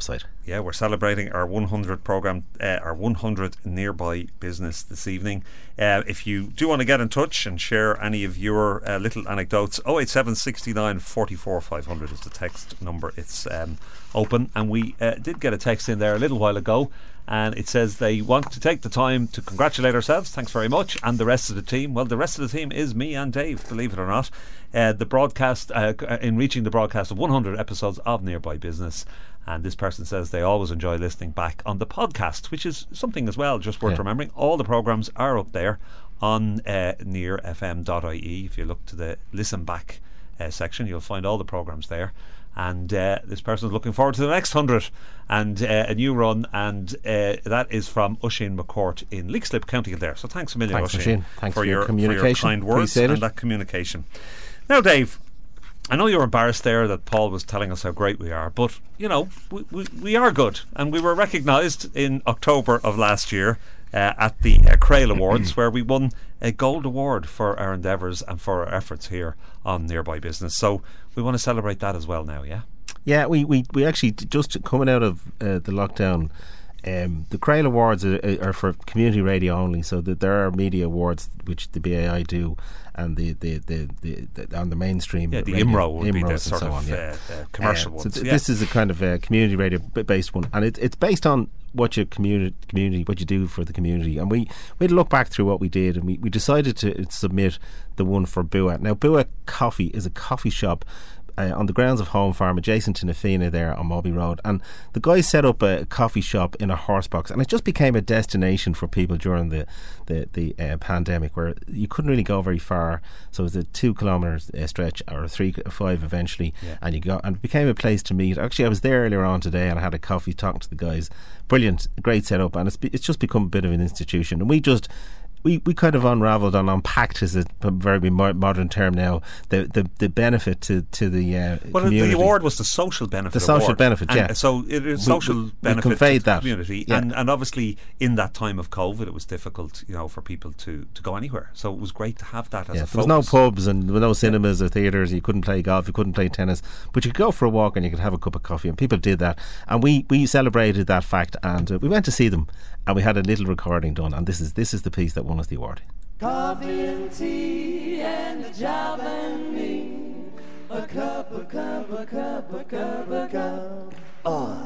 Yeah, we're celebrating our one hundredth programme, uh, our one hundredth Nearby Business this evening. Uh, if you do want to get in touch and share any of your uh, little anecdotes, oh eight seven, six nine, four four, five hundred is the text number. It's um, open. And we uh, did get a text in there a little while ago, and it says they want to take the time to congratulate ourselves, thanks very much, and the rest of the team. Well, the rest of the team is me and Dave, believe it or not. Uh, the broadcast, uh, in reaching the broadcast of one hundred episodes of Nearby Business. And this person says they always enjoy listening back on the podcast, which is something as well, just worth Yeah. remembering. All the programmes are up there on uh, near f m dot I E. If you look to the listen back uh, section, you'll find all the programmes there. And uh, this person is looking forward to the next hundred and uh, a new run, and uh, that is from Oisin McCourt in Leixlip, County Kildare. So thanks a million, Thanks, Oisin, Oisin. Thanks for, for your your, communication. for your kind words Appreciate and it. that communication. Now, Dave, I know you're embarrassed there that Paul was telling us how great we are, but, you know, we, we, we are good, and we were recognised in October of last year uh, at the uh, Crail Awards, where we won a gold award for our endeavours and for our efforts here on Nearby Business. So we want to celebrate that as well now, yeah? Yeah, we, we, we actually, just coming out of uh, the lockdown, um, the Crail Awards are, are for community radio only, so that there are media awards which the B A I do, and the the, the, the, the on the mainstream Yeah, the radio, I M R O would be the and sort so of on, yeah. uh, uh, commercial Uh, so ones. th- yeah. This is a kind of a community radio b- based one, and it, it's based on what your community community what you do for the community. And we we had a look back through what we did, and we, we decided to submit the one for Bua. Now, Bua Coffee is a coffee shop Uh, on the grounds of Home Farm, adjacent to Nafina there on Moby Road, and the guys set up a coffee shop in a horse box, and it just became a destination for people during the the, the uh, pandemic, where you couldn't really go very far. So it was a two kilometre uh, stretch, or a three or five eventually, Yeah. and you go, and it became a place to meet. Actually, I was there earlier on today, and I had a coffee talking to the guys. Brilliant, great setup, and it's be, it's just become a bit of an institution, and we just. We, we kind of unravelled and unpacked, is a very mo- modern term now, the, the, the benefit to, to the uh, Well, community. the award was the social benefit The social award. benefit, And yeah. So it is We- social we- we benefit conveyed to the that, community. yeah. And, and obviously, in that time of COVID, it was difficult, you know, for people to, to go anywhere. So it was great to have that as Yeah, a there was no focus. pubs and there were no cinemas or theatres. You couldn't play golf, you couldn't play tennis, but you could go for a walk and you could have a cup of coffee, and people did that. And we, we celebrated that fact, and uh, we went to see them, and we had a little recording done, and this is this is the piece that won us the award. Coffee and tea and a job and me. A cup, a cup, a cup, a cup, a cup. Oh.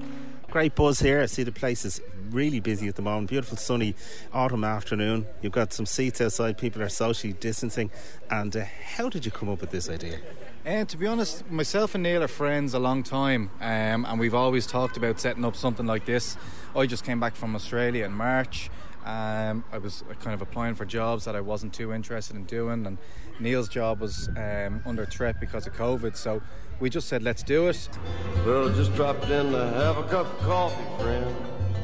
Great buzz here. I see the place is really busy at the moment. Beautiful sunny autumn afternoon. You've got some seats outside. People are socially distancing. And uh, how did you come up with this idea? And to be honest, myself and Neil are friends a long time, um, and we've always talked about setting up something like this. I just came back from Australia in March. Um, I was kind of applying for jobs that I wasn't too interested in doing, and Neil's job was um, under threat because of COVID, so we just said let's do it. Well, just dropped in to have a cup of coffee, friend.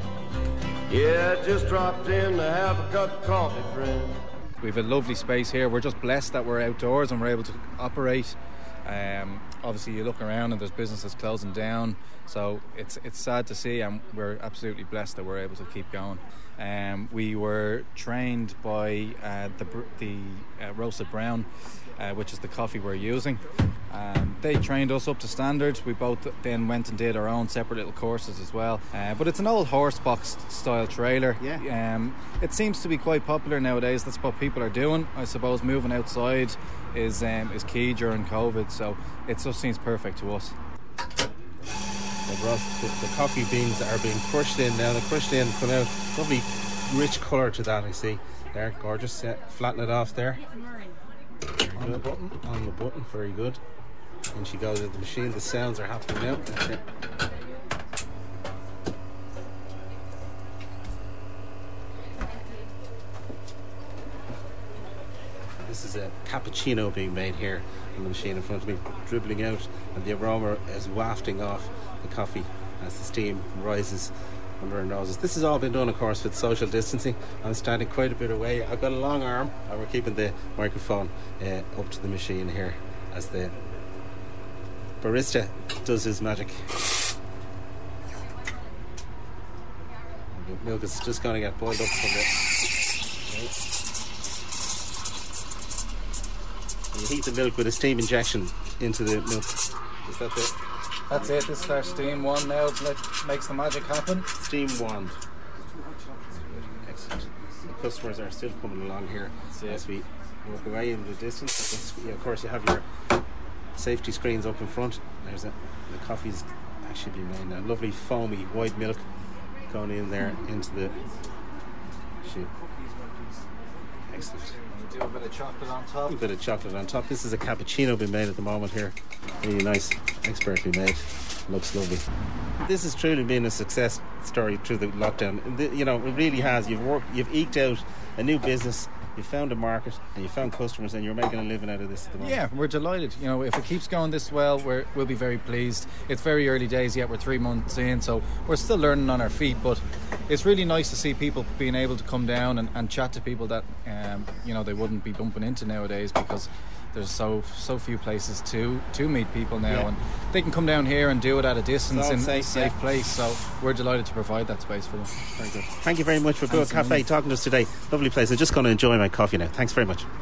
Yeah, just dropped in to have a cup of coffee, friend. We have a lovely space here. We're just blessed that we're outdoors and we're able to operate. Um, obviously you look around and there's businesses closing down, so it's it's sad to see, and we're absolutely blessed that we're able to keep going. Um, we were trained by uh, the the uh, Roasted Brown, uh, which is the coffee we're using. Um, they trained us up to standards. We both then went and did our own separate little courses as well. Uh, but it's an old horse box style trailer. Yeah. Um, it seems to be quite popular nowadays. That's what people are doing. I suppose moving outside is um, is key during COVID, so it just seems perfect to us. The, roast, the, the coffee beans are being crushed in now. They're crushed in, come out. Lovely rich colour to that, I see. There, gorgeous. Yeah, flatten it off there. On the button. On the button, very good. And she goes at the machine. The sounds are happening now. That's it. This is a cappuccino being made here on the machine in front of me, dribbling out, and the aroma is wafting off the coffee as the steam rises under our noses. This has all been done, of course, with social distancing. I'm standing quite a bit away. I've got a long arm, and we're keeping the microphone uh, up to the machine here as the barista does his magic. The milk is just going to get boiled up from the... And you heat the milk with a steam injection into the milk. Is that the... That's it. This is our steam wand now. It let, makes the magic happen. Steam wand. Excellent. The customers are still coming along here as we walk away in the distance. Yeah, of course, you have your safety screens up in front. There's a, the coffee's actually been made now. Lovely foamy white milk going in there into the shoe. Excellent. Do a bit of chocolate on top. A bit of chocolate on top. This is a cappuccino being made at the moment here. Really nice, expertly made. Looks lovely. This has truly been a success story through the lockdown. The, you know, it really has. You've worked, you've eked out a new business. You found a market and you found customers, and you're making a living out of this at the moment. Yeah, we're delighted. You know, if it keeps going this well, we're, we'll be very pleased. It's very early days yet. We're three months in, so we're still learning on our feet. But it's really nice to see people being able to come down and, and chat to people that um, you know they wouldn't be bumping into nowadays, because there's so so few places to to meet people now, Yeah. and they can come down here and do it at a distance all in safe, a safe yeah. place. So we're delighted to provide that space for them. Very good. Thank you very much for Bua Cafe talking to us today. Lovely place. I'm just going to enjoy my coffee now. Thanks very much.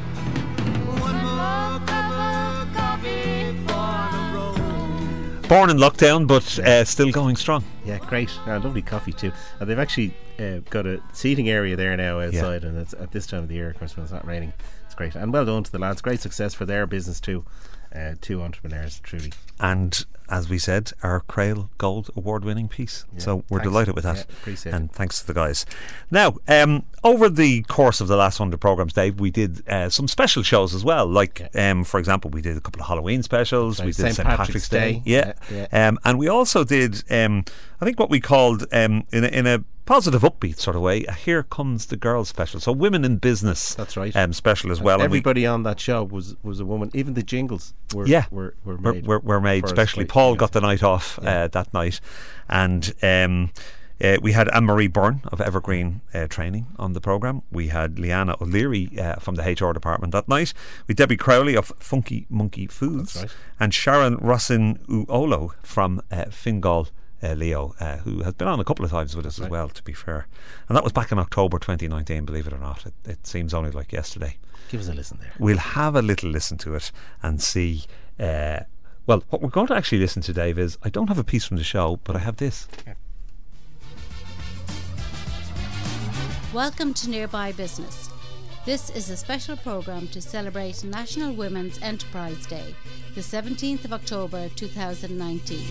Born in lockdown, but uh, still going strong. Yeah, great. Uh, lovely coffee too. And they've actually uh, got a seating area there now outside, yeah. and it's at this time of the year, of course, when it's not raining. It's great. And well done to the lads. Great success for their business too. Uh, two entrepreneurs, truly. And as we said, our Crail Gold Award winning piece. Yeah, so we're thanks. delighted with that. Yeah, appreciate and it. thanks to the guys. Now, um, over the course of the last hundred programmes, Dave, we did uh, some special shows as well. Like, yeah. um, for example, we did a couple of Halloween specials. Right, we did Saint Saint Patrick's, Patrick's Day. Day. Yeah. Yeah, yeah. Um, and we also did, um, I think, what we called, um, in, a, in a positive, upbeat sort of way, a Here Comes the Girls special. So women in business. That's right. Um, special as and well. Everybody on that show was, was a woman. Even the jingles were yeah, were, were made. Were, were made. Especially Paul got the night off yeah. uh, that night. And um, uh, we had Anne-Marie Byrne of Evergreen uh, Training on the programme. We had Leanna O'Leary uh, from the H R department that night. We had Debbie Crowley of Funky Monkey Foods. That's right. And Sharon Rossin Uolo from uh, Fingal Uh, Leo, uh, who has been on a couple of times with us That's as right. well, to be fair. And that was back in October twenty nineteen, believe it or not. It, it seems only like yesterday. Give us a listen there. We'll have a little listen to it and see. Uh, well, what we're going to actually listen to, Dave, is I don't have a piece from the show, but I have this. Yeah. Welcome to Nearby Business. This is a special programme to celebrate National Women's Enterprise Day, the seventeenth of October two thousand nineteen.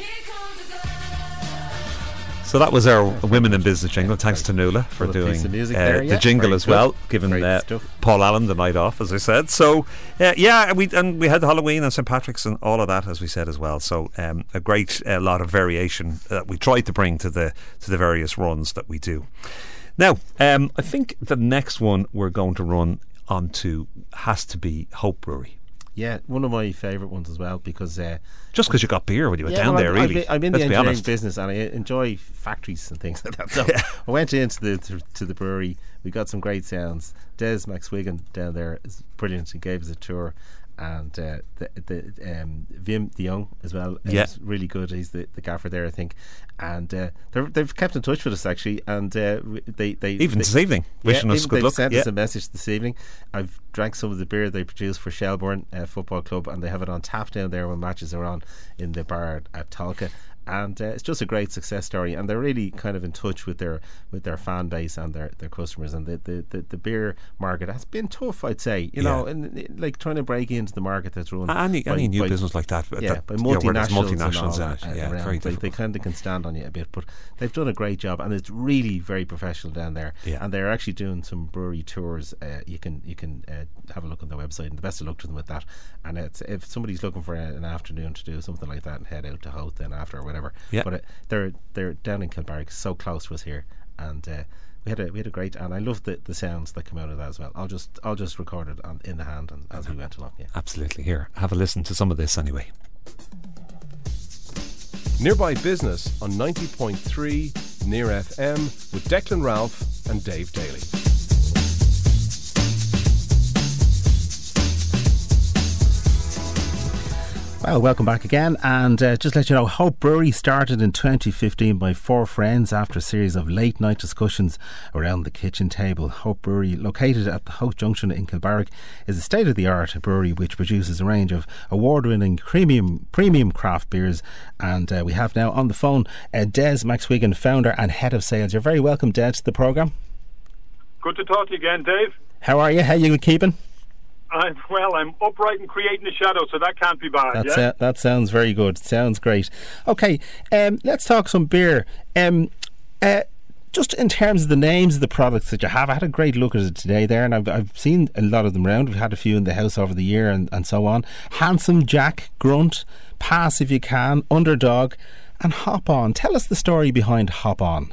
So that was our Women in Business jingle. Thanks to Nuala for Little piece doing of music uh, there, the yeah. jingle Very as good. well, giving Great uh, stuff. Paul Allen the night off, as I said. So uh, yeah, we and we had Halloween and Saint Patrick's and all of that, as we said as well. So um, a great uh, lot of variation that we tried to bring to the to the various runs that we do. Now, um, I think the next one we're going to run onto has to be Hope Brewery. Yeah, one of my favourite ones as well, because uh, just because you got beer when you went yeah, down well, there, I'm, really. I'm in Let's the be engineering honest. business, and I enjoy factories and things like that. So Yeah. I went into the to, to the brewery. We got some great sounds. Des McSwiggan down there is brilliant. He gave us a tour, and uh, the the um, Vim de Jong as well is Yeah. really good. He's the, the gaffer there, I think, and uh, they've kept in touch with us actually, and uh, they they Even they, this evening, wishing yeah, us even good they've luck. Sent Yeah. us a message this evening. I've drank some of the beer they produce for Shelbourne uh, Football Club, and they have it on tap down there when matches are on in the bar at, at Talca. And uh, it's just a great success story, and they're really kind of in touch with their with their fan base and their, their customers. And the, the, the, the beer market has been tough, I'd say. You Yeah. know, and uh, like trying to break into the market that's run Any, by, any new by, business like that, yeah, that by you know, where there's multinationals, multinationals and all in it, that, yeah, uh, very around. They, difficult. they kind of can stand on you a bit, but they've done a great job, and it's really very professional down there. Yeah. And they're actually doing some brewery tours. Uh, you can you can uh, have a look on their website, and the best of luck to them with that. And it's, if somebody's looking for a, an afternoon to do something like that and head out to Howth then after or whatever, Yeah. but uh, they're they're down in Kilbarrack, so close to us here, and uh, we had a we had a great, and I love the, the sounds that come out of that as well. I'll just I'll just record it on, in the hand and as we went along. Yeah, Absolutely. Here, have a listen to some of this anyway. Nearby Business on ninety point three Near F M with Declan Ralph and Dave Daly. Well, welcome back again, and uh, just let you know, Hope Brewery started in twenty fifteen by four friends after a series of late night discussions around the kitchen table. Hope Brewery, located at the Hope Junction in Kilbarrack, is a state-of-the-art brewery which produces a range of award-winning premium premium craft beers, and uh, we have now on the phone uh, Des Maxwigan, founder and head of sales. You're very welcome, Des, to the programme. Good to talk to you again, Dave. How are you? How are you keeping? I'm well. I'm upright and creating a shadow, so that can't be bad. That's yeah? uh, that sounds very good. Sounds great. Okay, um, let's talk some beer. Um, uh, just in terms of the names of the products that you have, I had a great look at it today there, and I've, I've seen a lot of them around. We've had a few in the house over the year, and, and so on. Handsome Jack, Grunt, Pass If You Can, Underdog, and Hop On. Tell us the story behind Hop On.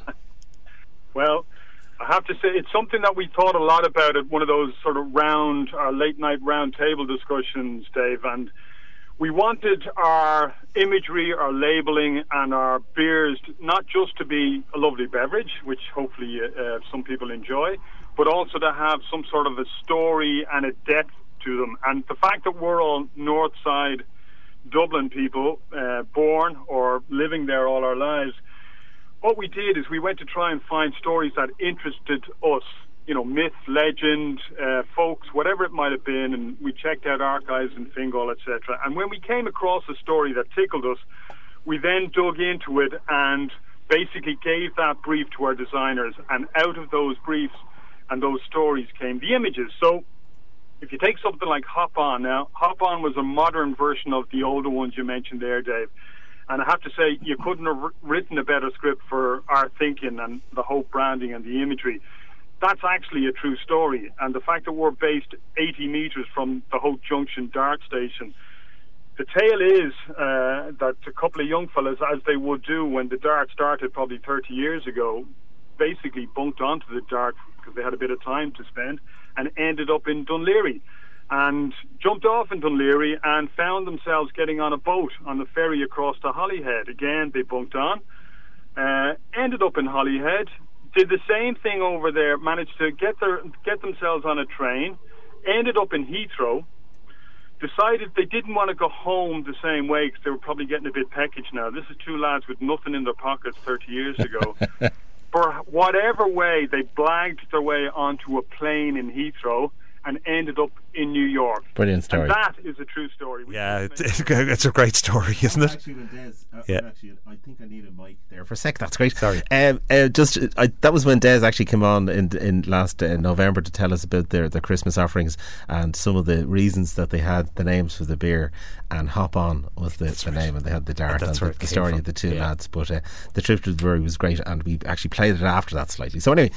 Well, I have to say it's something that we thought a lot about at one of those sort of round, uh, late night round table discussions, Dave, and we wanted our imagery, our labelling and our beers not just to be a lovely beverage, which hopefully uh, some people enjoy, but also to have some sort of a story and a depth to them. And the fact that we're all north side Dublin people, uh, born or living there all our lives, what we did is we went to try and find stories that interested us, you know, myth, legend, uh, folks, whatever it might have been, and we checked out archives and Fingal, et cetera. And when we came across a story that tickled us, we then dug into it and basically gave that brief to our designers, and out of those briefs and those stories came the images. So if you take something like Hop On, now, Hop On was a modern version of the older ones you mentioned there, Dave. And I have to say, you couldn't have written a better script for our thinking and the Hope branding and the imagery. That's actually a true story. And the fact that we're based eighty metres from the Hope Junction Dart Station, the tale is uh, that a couple of young fellas, as they would do when the Dart started probably thirty years ago, basically bunked onto the Dart because they had a bit of time to spend and ended up in Dunleary. And jumped off in Dunleary and found themselves getting on a boat on the ferry across to Holyhead. Again, they bunked on, uh, ended up in Holyhead, did the same thing over there, managed to get their get themselves on a train, ended up in Heathrow, decided they didn't want to go home the same way because they were probably getting a bit peckish now. This is two lads with nothing in their pockets thirty years ago. For whatever way, they blagged their way onto a plane in Heathrow and ended up in New York. Brilliant story. And that is a true story. We yeah, it's, it's a great story, isn't it? Actually, when Des, uh, yeah. actually, I think I need a mic there for a sec. That's great. Sorry. Um, uh, just I, that was when Des actually came on in in last uh, November to tell us about their, their Christmas offerings and some of the reasons that they had the names for the beer. And Hop On was the, the name, and they had the dart and the, the story from. of the two yeah. lads. But uh, the trip to the brewery was great, and we actually played it after that slightly. So anyway,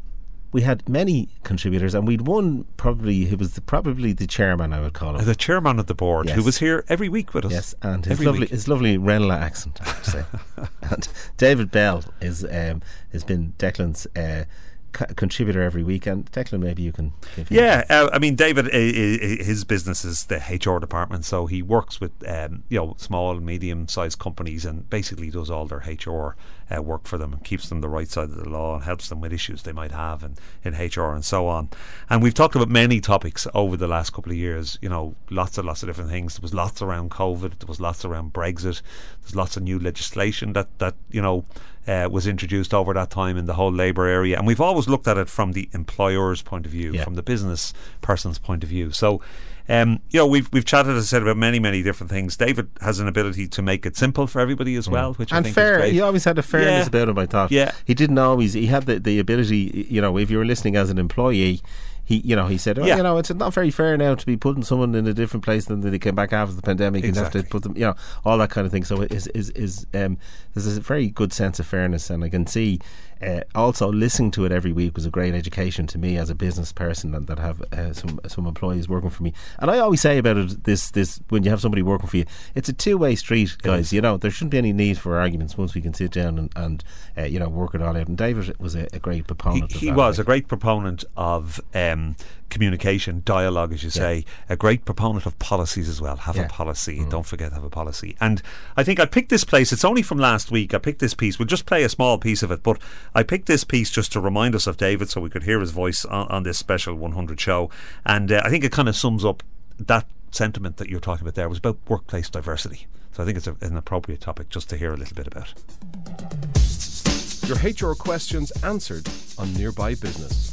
we had many contributors, and we'd one probably who was the, probably the chairman, I would call him, the chairman of the board, yes. who was here every week with us. Yes, and his every lovely week. his lovely Ranelagh accent, I have to say. And David Bell is um, has been Declan's uh, co- contributor every week, and Declan, maybe you can give him yeah uh, I mean, David, uh, his business is the H R department, so he works with um, you know, small and medium sized companies and basically does all their H R uh, work for them and keeps them the right side of the law and helps them with issues they might have in, in H R and so on. And we've talked about many topics over the last couple of years, you know, lots and lots of different things. There was lots around COVID, there was lots around Brexit, there's lots of new legislation that, that you know Uh, was introduced over that time in the whole labour area, and we've always looked at it from the employer's point of view, yeah. from the business person's point of view. So um, you know, we've we've chatted, as I said, about many many different things. David has an ability to make it simple for everybody as well, mm. which and I think fair. is great. He always had a fairness yeah. about him, I thought. Yeah, he didn't always. He had the, the ability. You know, if you were listening as an employee, he, you know, he said, oh, yeah. you know, it's not very fair now to be putting someone in a different place than they came back after the pandemic exactly. and have to put them, you know, all that kind of thing. So is is is um, there's a very good sense of fairness, and I can see uh, also listening to it every week was a great education to me as a business person, and that have uh, some some employees working for me. And I always say about it, this this when you have somebody working for you, it's a two way street, guys. You know, there shouldn't be any need for arguments once we can sit down and, and uh, you know, work it all out. And David was a, a great proponent. He, of he that, was I a great proponent of Um, communication, dialogue, as you yeah. say, a great proponent of policies as well. Have yeah. a policy, mm. don't forget to have a policy. And I think I picked this place, it's only from last week, I picked this piece, we'll just play a small piece of it, but I picked this piece just to remind us of David so we could hear his voice on, on this special one hundred show, and uh, I think it kind of sums up that sentiment that you're talking about there was about workplace diversity. So I think it's a, an appropriate topic just to hear a little bit about. Your H R questions answered on Nearby Business.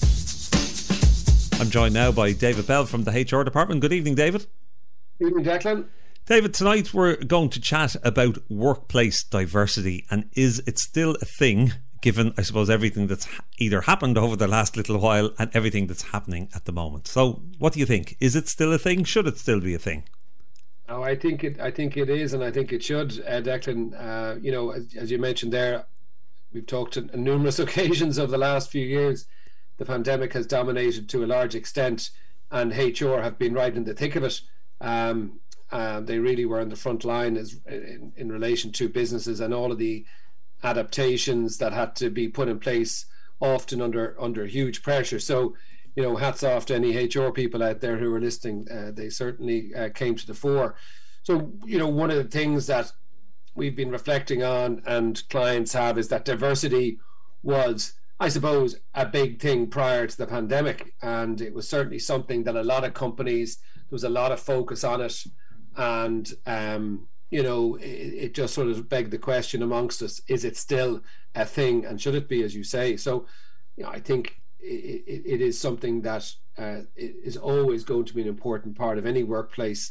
I'm joined now by David Bell from the H R department. Good evening, David. Good evening, Declan. David, tonight we're going to chat about workplace diversity, and is it still a thing, given, I suppose, everything that's either happened over the last little while and everything that's happening at the moment. So what do you think? Is it still a thing? Should it still be a thing? Oh, I think it I think it is, and I think it should, uh, Declan. Uh, you know, as, as you mentioned there, we've talked on numerous occasions over the last few years. The pandemic has dominated to a large extent, and H R have been right in the thick of it. Um, uh, they really were on the front line as in, in relation to businesses and all of the adaptations that had to be put in place, often under under huge pressure. So, you know, hats off to any H R people out there who are listening. Uh, they certainly uh, came to the fore. So, you know, one of the things that we've been reflecting on and clients have is that diversity was, I suppose, a big thing prior to the pandemic, and it was certainly something that a lot of companies, there was a lot of focus on it, and um, you know, it, it just sort of begged the question amongst us: is it still a thing, and should it be, as you say? So, you know, I think it, it, it is something that uh, is always going to be an important part of any workplace,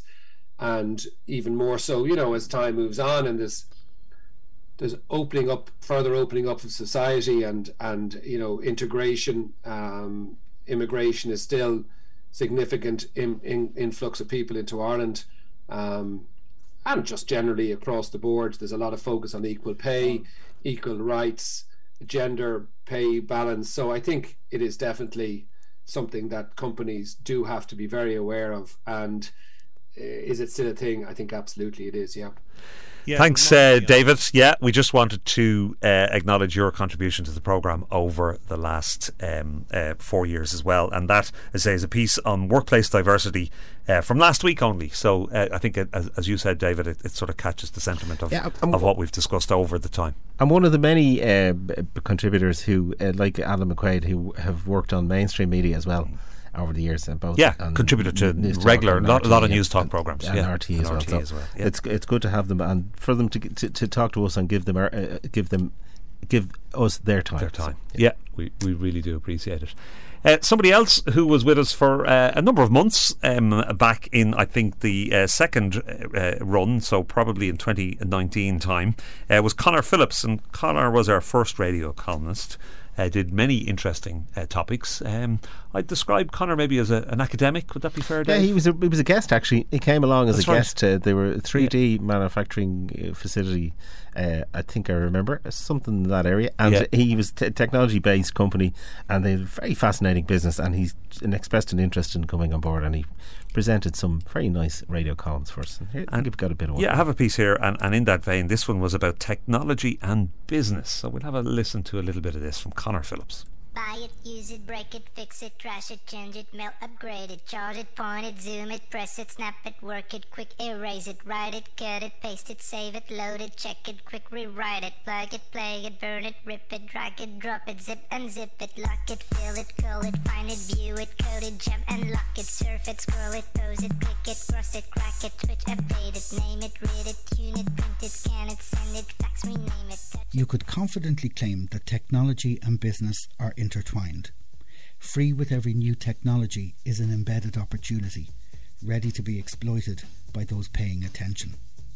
and even more so, you know, as time moves on and there's there's opening up, further opening up of society, and and you know, integration, um, immigration is still significant in, in influx of people into Ireland, um, and just generally across the board. There's a lot of focus on equal pay, equal rights, gender pay balance. So I think it is definitely something that companies do have to be very aware of. And uh, is it still a thing? I think absolutely it is. Yeah. Yeah, Thanks, uh, David. Yeah, we just wanted to uh, acknowledge your contribution to the programme over the last um, uh, four years as well. And that, as I say, is a piece on workplace diversity uh, from last week only. So uh, I think, it, as, as you said, David, it, it sort of catches the sentiment of, yeah, um, of what we've discussed over the time. I'm one of the many uh, contributors who, uh, like Alan McQuaid, who have worked on mainstream media as well. Over the years, and both yeah, contributed to regular, a lot, lot of news talk programs, and yeah, R T E as, well. So as well. Yeah. It's it's good to have them, and for them to to, to talk to us and give them uh, give them give us their time. Their time, so, yeah. yeah, we we really do appreciate it. Uh, somebody else who was with us for uh, a number of months um, back in, I think, the uh, second uh, run, so probably in twenty nineteen time, uh, was Conor Phillips, and Conor was our first radio columnist. Uh, did many interesting uh, topics. Um, I'd describe Conor maybe as a, an academic. Would that be fair, Dave? Yeah, he was a, he was a guest actually. He came along as That's a right. guest. Uh, they were a three D yeah. manufacturing facility. Uh, I think I remember something in that area. And yeah. he was a technology based company, and they had a very fascinating business. And he's expressed an interest in coming on board, and he presented some very nice radio columns for us. And here, I think we've got a bit of one. Yeah, I have a piece here, and, and in that vein, this one was about technology and business. So we'll have a listen to a little bit of this from Conor Phillips. Buy it, use it, break it, fix it, trash it, change it, melt, upgrade it, charge it, point it, zoom it, press it, snap it, work it, quick erase it, write it, cut it, paste it, save it, load it, check it, quick rewrite it, plug it, play it, burn it, rip it, drag it, drop it, zip unzip it, lock it, fill it, curl it, find it, view it, code it, jump and lock it, surf it, scroll it, pose it, click it, cross it, crack it, switch, update it, name it, read it, tune it, print it, scan it, send it, fax, rename it, touch it. You could confidently claim that technology and business are intertwined. Free with every new technology is an embedded opportunity, ready to be exploited by those paying attention.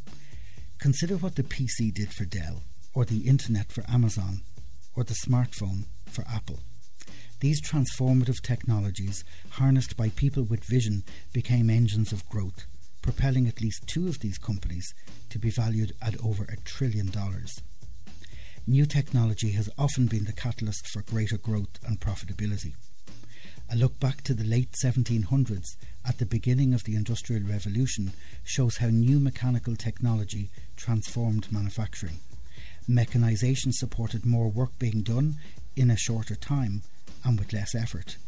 Consider what the P C did for Dell, or the internet for Amazon, or the smartphone for Apple. These transformative technologies, harnessed by people with vision, became engines of growth, propelling at least two of these companies to be valued at over a trillion dollars. New technology has often been the catalyst for greater growth and profitability. A look back to the late seventeen hundreds, at the beginning of the Industrial Revolution, shows how new mechanical technology transformed manufacturing. Mechanisation supported more work being done in a shorter time and with less effort.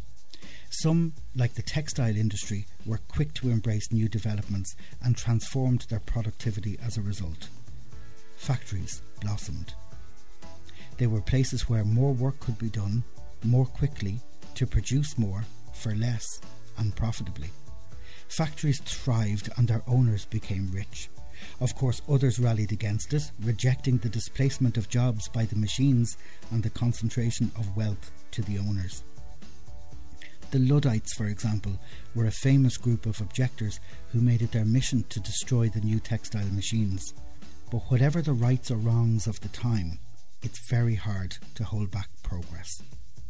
Some, like the textile industry, were quick to embrace new developments and transformed their productivity as a result. Factories blossomed. They were places where more work could be done more quickly to produce more for less and profitably. Factories thrived and their owners became rich. Of course, others rallied against it, rejecting the displacement of jobs by the machines and the concentration of wealth to the owners. The Luddites, for example, were a famous group of objectors who made it their mission to destroy the new textile machines. But whatever the rights or wrongs of the time, it's very hard to hold back progress.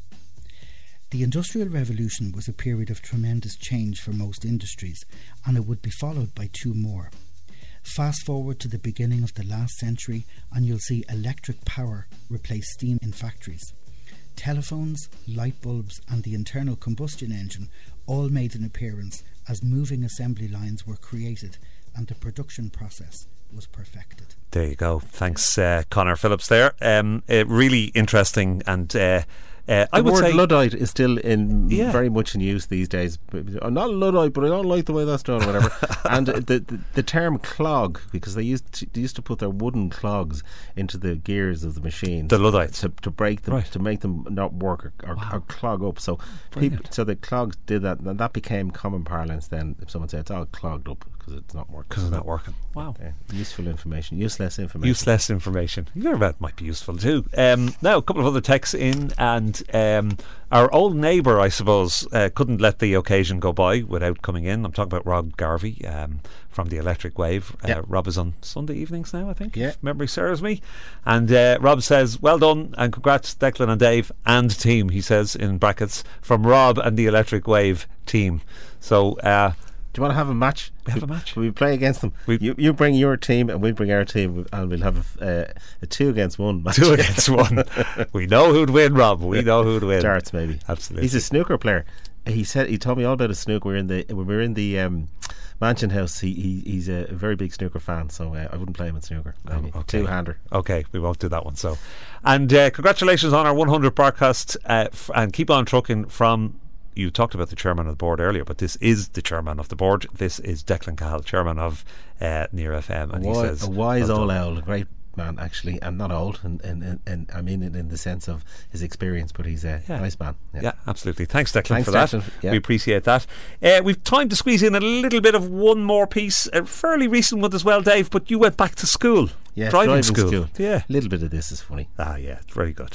The Industrial Revolution was a period of tremendous change for most industries, and it would be followed by two more. Fast forward to the beginning of the last century and you'll see electric power replace steam in factories. Telephones, light bulbs and the internal combustion engine all made an appearance as moving assembly lines were created and the production process was perfected. There you go. Thanks, uh, Connor Phillips there. Um, uh, really interesting and... Uh, Uh, I the would word say Luddite is still in yeah. very much in use these days. I'm not a Luddite, but I don't like the way that's done, or whatever. And the, the the term clog, because they used to, they used to put their wooden clogs into the gears of the machine. The Luddites to, to break them, right. to make them not work or, or, wow. or clog up. So people, so the clogs did that, and that became common parlance. Then, if someone said it's all clogged up because it's not working, because it's not working. Wow, yeah. Useful information, useless information, useless information. You know that might be useful too. Um, now a couple of other texts in, and um, our old neighbour, I suppose, uh, couldn't let the occasion go by without coming in. I'm talking about Rob Garvey um, from the Electric Wave. Uh, yep. Rob is on Sunday evenings now, I think, yeah. if memory serves me. And uh, Rob says, well done and congrats Declan and Dave and team, he says in brackets, from Rob and the Electric Wave team. So uh, do you want to have a match? We have a match. We play against them. We, you, you bring your team and we bring our team, and we'll have a, uh, a two against one match. Two against one. We know who'd win, Rob. We know who'd win. Darts, maybe. Absolutely. He's a snooker player. He said he told me all about his snooker. We were in the when we were in the um, Mansion House. He, he he's a very big snooker fan, so uh, I wouldn't play him in snooker. Oh, okay. Two hander. Okay, we won't do that one. So, and uh, congratulations on our one hundredth broadcast, uh, f- and keep on trucking from. You talked about the chairman of the board earlier, but this is the chairman of the board. This is Declan Cahill, chairman of uh, Near F M, and a he wise, says a wise well old done. owl, a great man actually, and not old, and, and, and, and I mean it in the sense of his experience, but he's a yeah. nice man. Yeah. yeah, absolutely. Thanks, Declan, Thanks, for that. Declan. Yeah. We appreciate that. Uh, we've time to squeeze in a little bit of one more piece, a fairly recent one as well, Dave. But you went back to school, yeah, driving, driving school. school. Yeah, a little bit of this is funny. Ah, yeah, it's very good.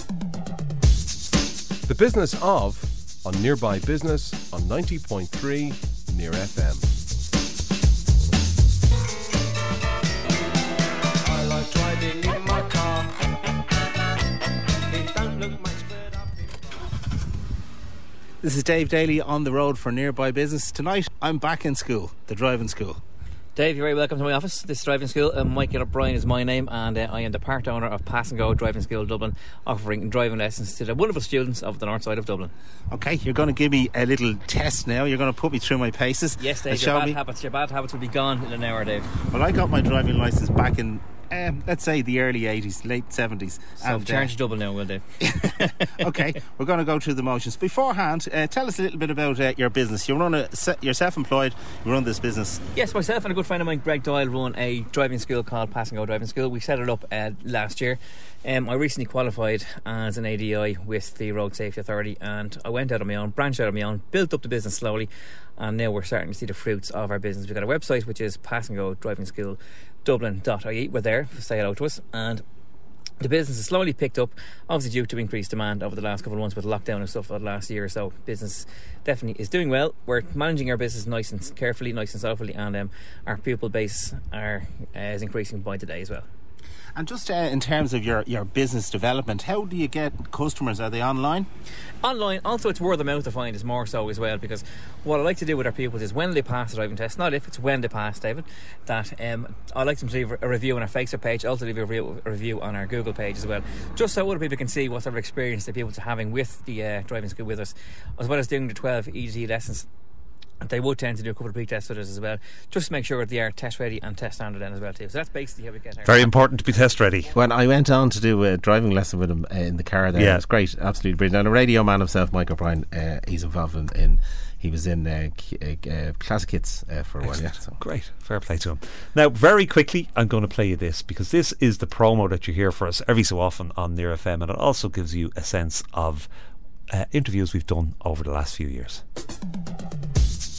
The Business of on Nearby Business on ninety point three Near F M. I like driving in my car. It don't look much better. This is Dave Daly on the road for Nearby Business. Tonight I'm back in school, the driving school. Dave, you're very welcome to my office. This is Driving School. Uh, Michael O'Brien is my name, and uh, I am the part owner of Pass and Go Driving School Dublin, offering driving lessons to the wonderful students of the north side of Dublin. Okay, you're going to give me a little test now. You're going to put me through my paces. Yes, Dave. Your bad me. habits, your bad habits will be gone in an hour, Dave. Well, I got my driving licence back in, um, let's say, the early eighties, late seventies. So and, turn uh, to Dublin now, will Dave? Okay, we're going to go through the motions. Beforehand, uh, tell us a little bit about uh, your business. You run a, you're self-employed. You run this business. Yes, myself and a good friend of mine, Greg Doyle, run a driving school called Pass and Go Driving School. We set it up uh, last year. Um, I recently qualified as an A D I with the Road Safety Authority, and I went out on my own, branched out on my own, built up the business slowly, and now we're starting to see the fruits of our business. We've got a website which is Pass and Go Driving School Dublin dot I E. We're there, say hello to us, and the business has slowly picked up, obviously due to increased demand over the last couple of months with lockdown and stuff for the last year or so. Business definitely is doing well. We're managing our business nice and carefully, nice and softly, and um, our pupil base are uh, is increasing by today as well. And just uh, in terms of your, your business development, how do you get customers? Are they online? Online. Also, it's word of mouth, I find, is more so as well, because what I like to do with our pupils is when they pass the driving test, not if, it's when they pass, David, that um, I like them to leave a review on our Facebook page, also leave a, re- a review on our Google page as well, just so other people can see what sort of experience the people are having with the uh, driving school with us, as well as doing the twelve E D T lessons. They would tend to do a couple of pre-tests with us as well, just to make sure that they are test ready and test standard then as well too. So that's basically how we get our very important to be test ready. When I went on to do a driving lesson with him uh, in the car there, yeah. It was great, absolutely brilliant. And a radio man himself, Mike O'Brien, uh, he's involved in, in he was in uh, uh, Classic Hits uh, for a while. Yeah, so. Great, fair play to him. Now, very quickly, I'm going to play you this, because this is the promo that you hear for us every so often on Near F M, and it also gives you a sense of uh, interviews we've done over the last few years.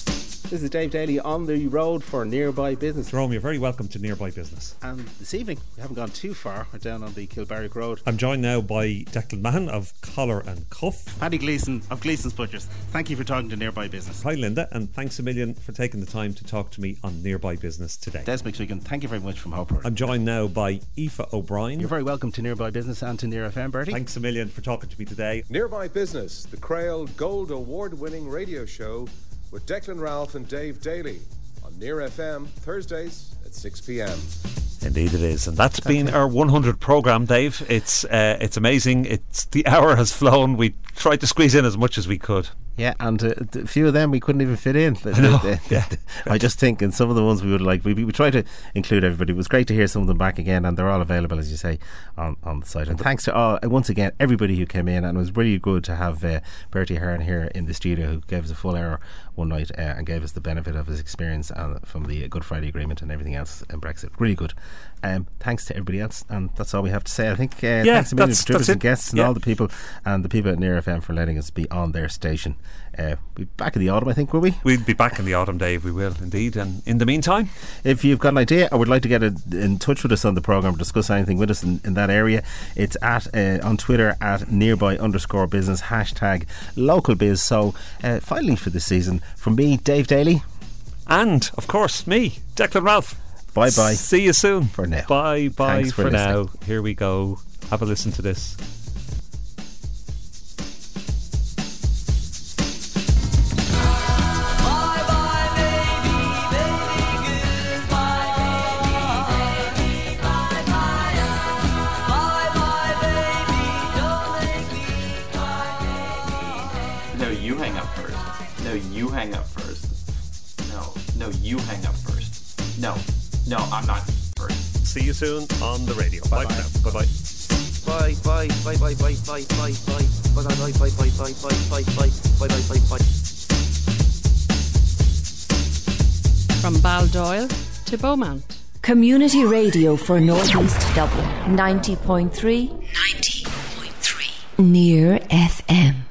This is Dave Daly on the road for Nearby Business. Jerome, you're very welcome to Nearby Business. And this evening, we haven't gone too far. We're down on the Kilbarrack Road. I'm joined now by Declan Mahan of Collar and Cuff. Paddy Gleeson of Gleeson's Butchers. Thank you for talking to Nearby Business. Hi Linda, and thanks a million for taking the time to talk to me on Nearby Business today. Des McSwiggan, thank you very much from Hope Road. I'm joined now by Aoife O'Brien. You're very welcome to Nearby Business and to Near F M, Bertie. Thanks a million for talking to me today. Nearby Business, the Crail Gold Award-winning radio show with Declan Ralph and Dave Daly on Near F M, Thursdays at six p.m. Indeed it is, and that's been our one hundredth programme, Dave. It's uh, it's amazing. It's the hour has flown. We tried to squeeze in as much as we could. Yeah, and uh, a few of them we couldn't even fit in. I know. Yeah. I just think in some of the ones we would like, we, we try to include everybody. It was great to hear some of them back again, and they're all available, as you say, on, on the site. And thanks to all, once again, everybody who came in, and it was really good to have uh, Bertie Hearn here in the studio, who gave us a full hour one night uh, and gave us the benefit of his experience uh, from the Good Friday Agreement and everything else in Brexit. Really good. Um, thanks to everybody else, and that's all we have to say. I think uh, yeah, thanks a million that's, to that's and guests and yeah. all the people and the people at Near F M for letting us be on their station. Uh, we'll be back in the autumn, I think, will we? We'll be back in the autumn, Dave. We will indeed. And in the meantime, if you've got an idea or would like to get a, in touch with us on the programme or discuss anything with us in, in that area, it's at uh, on Twitter at nearby underscore business, hashtag local biz. So uh, finally for this season, from me, Dave Daly, and of course me, Declan Ralph. Bye bye. See you soon. For now. Bye bye. Thanks for, for listening. now. Here we go. Have a listen to this. No, you hang up first. No, you hang up first. No, no, you hang up first. No, no, I'm not first. See you soon on the radio. Bye bye. Bye bye. Bye bye bye bye bye bye bye bye bye bye bye bye bye bye bye bye bye bye bye. From Baldoyle to Beaumont. Community radio for North East Dublin. ninety point three. ninety point three. Near F M.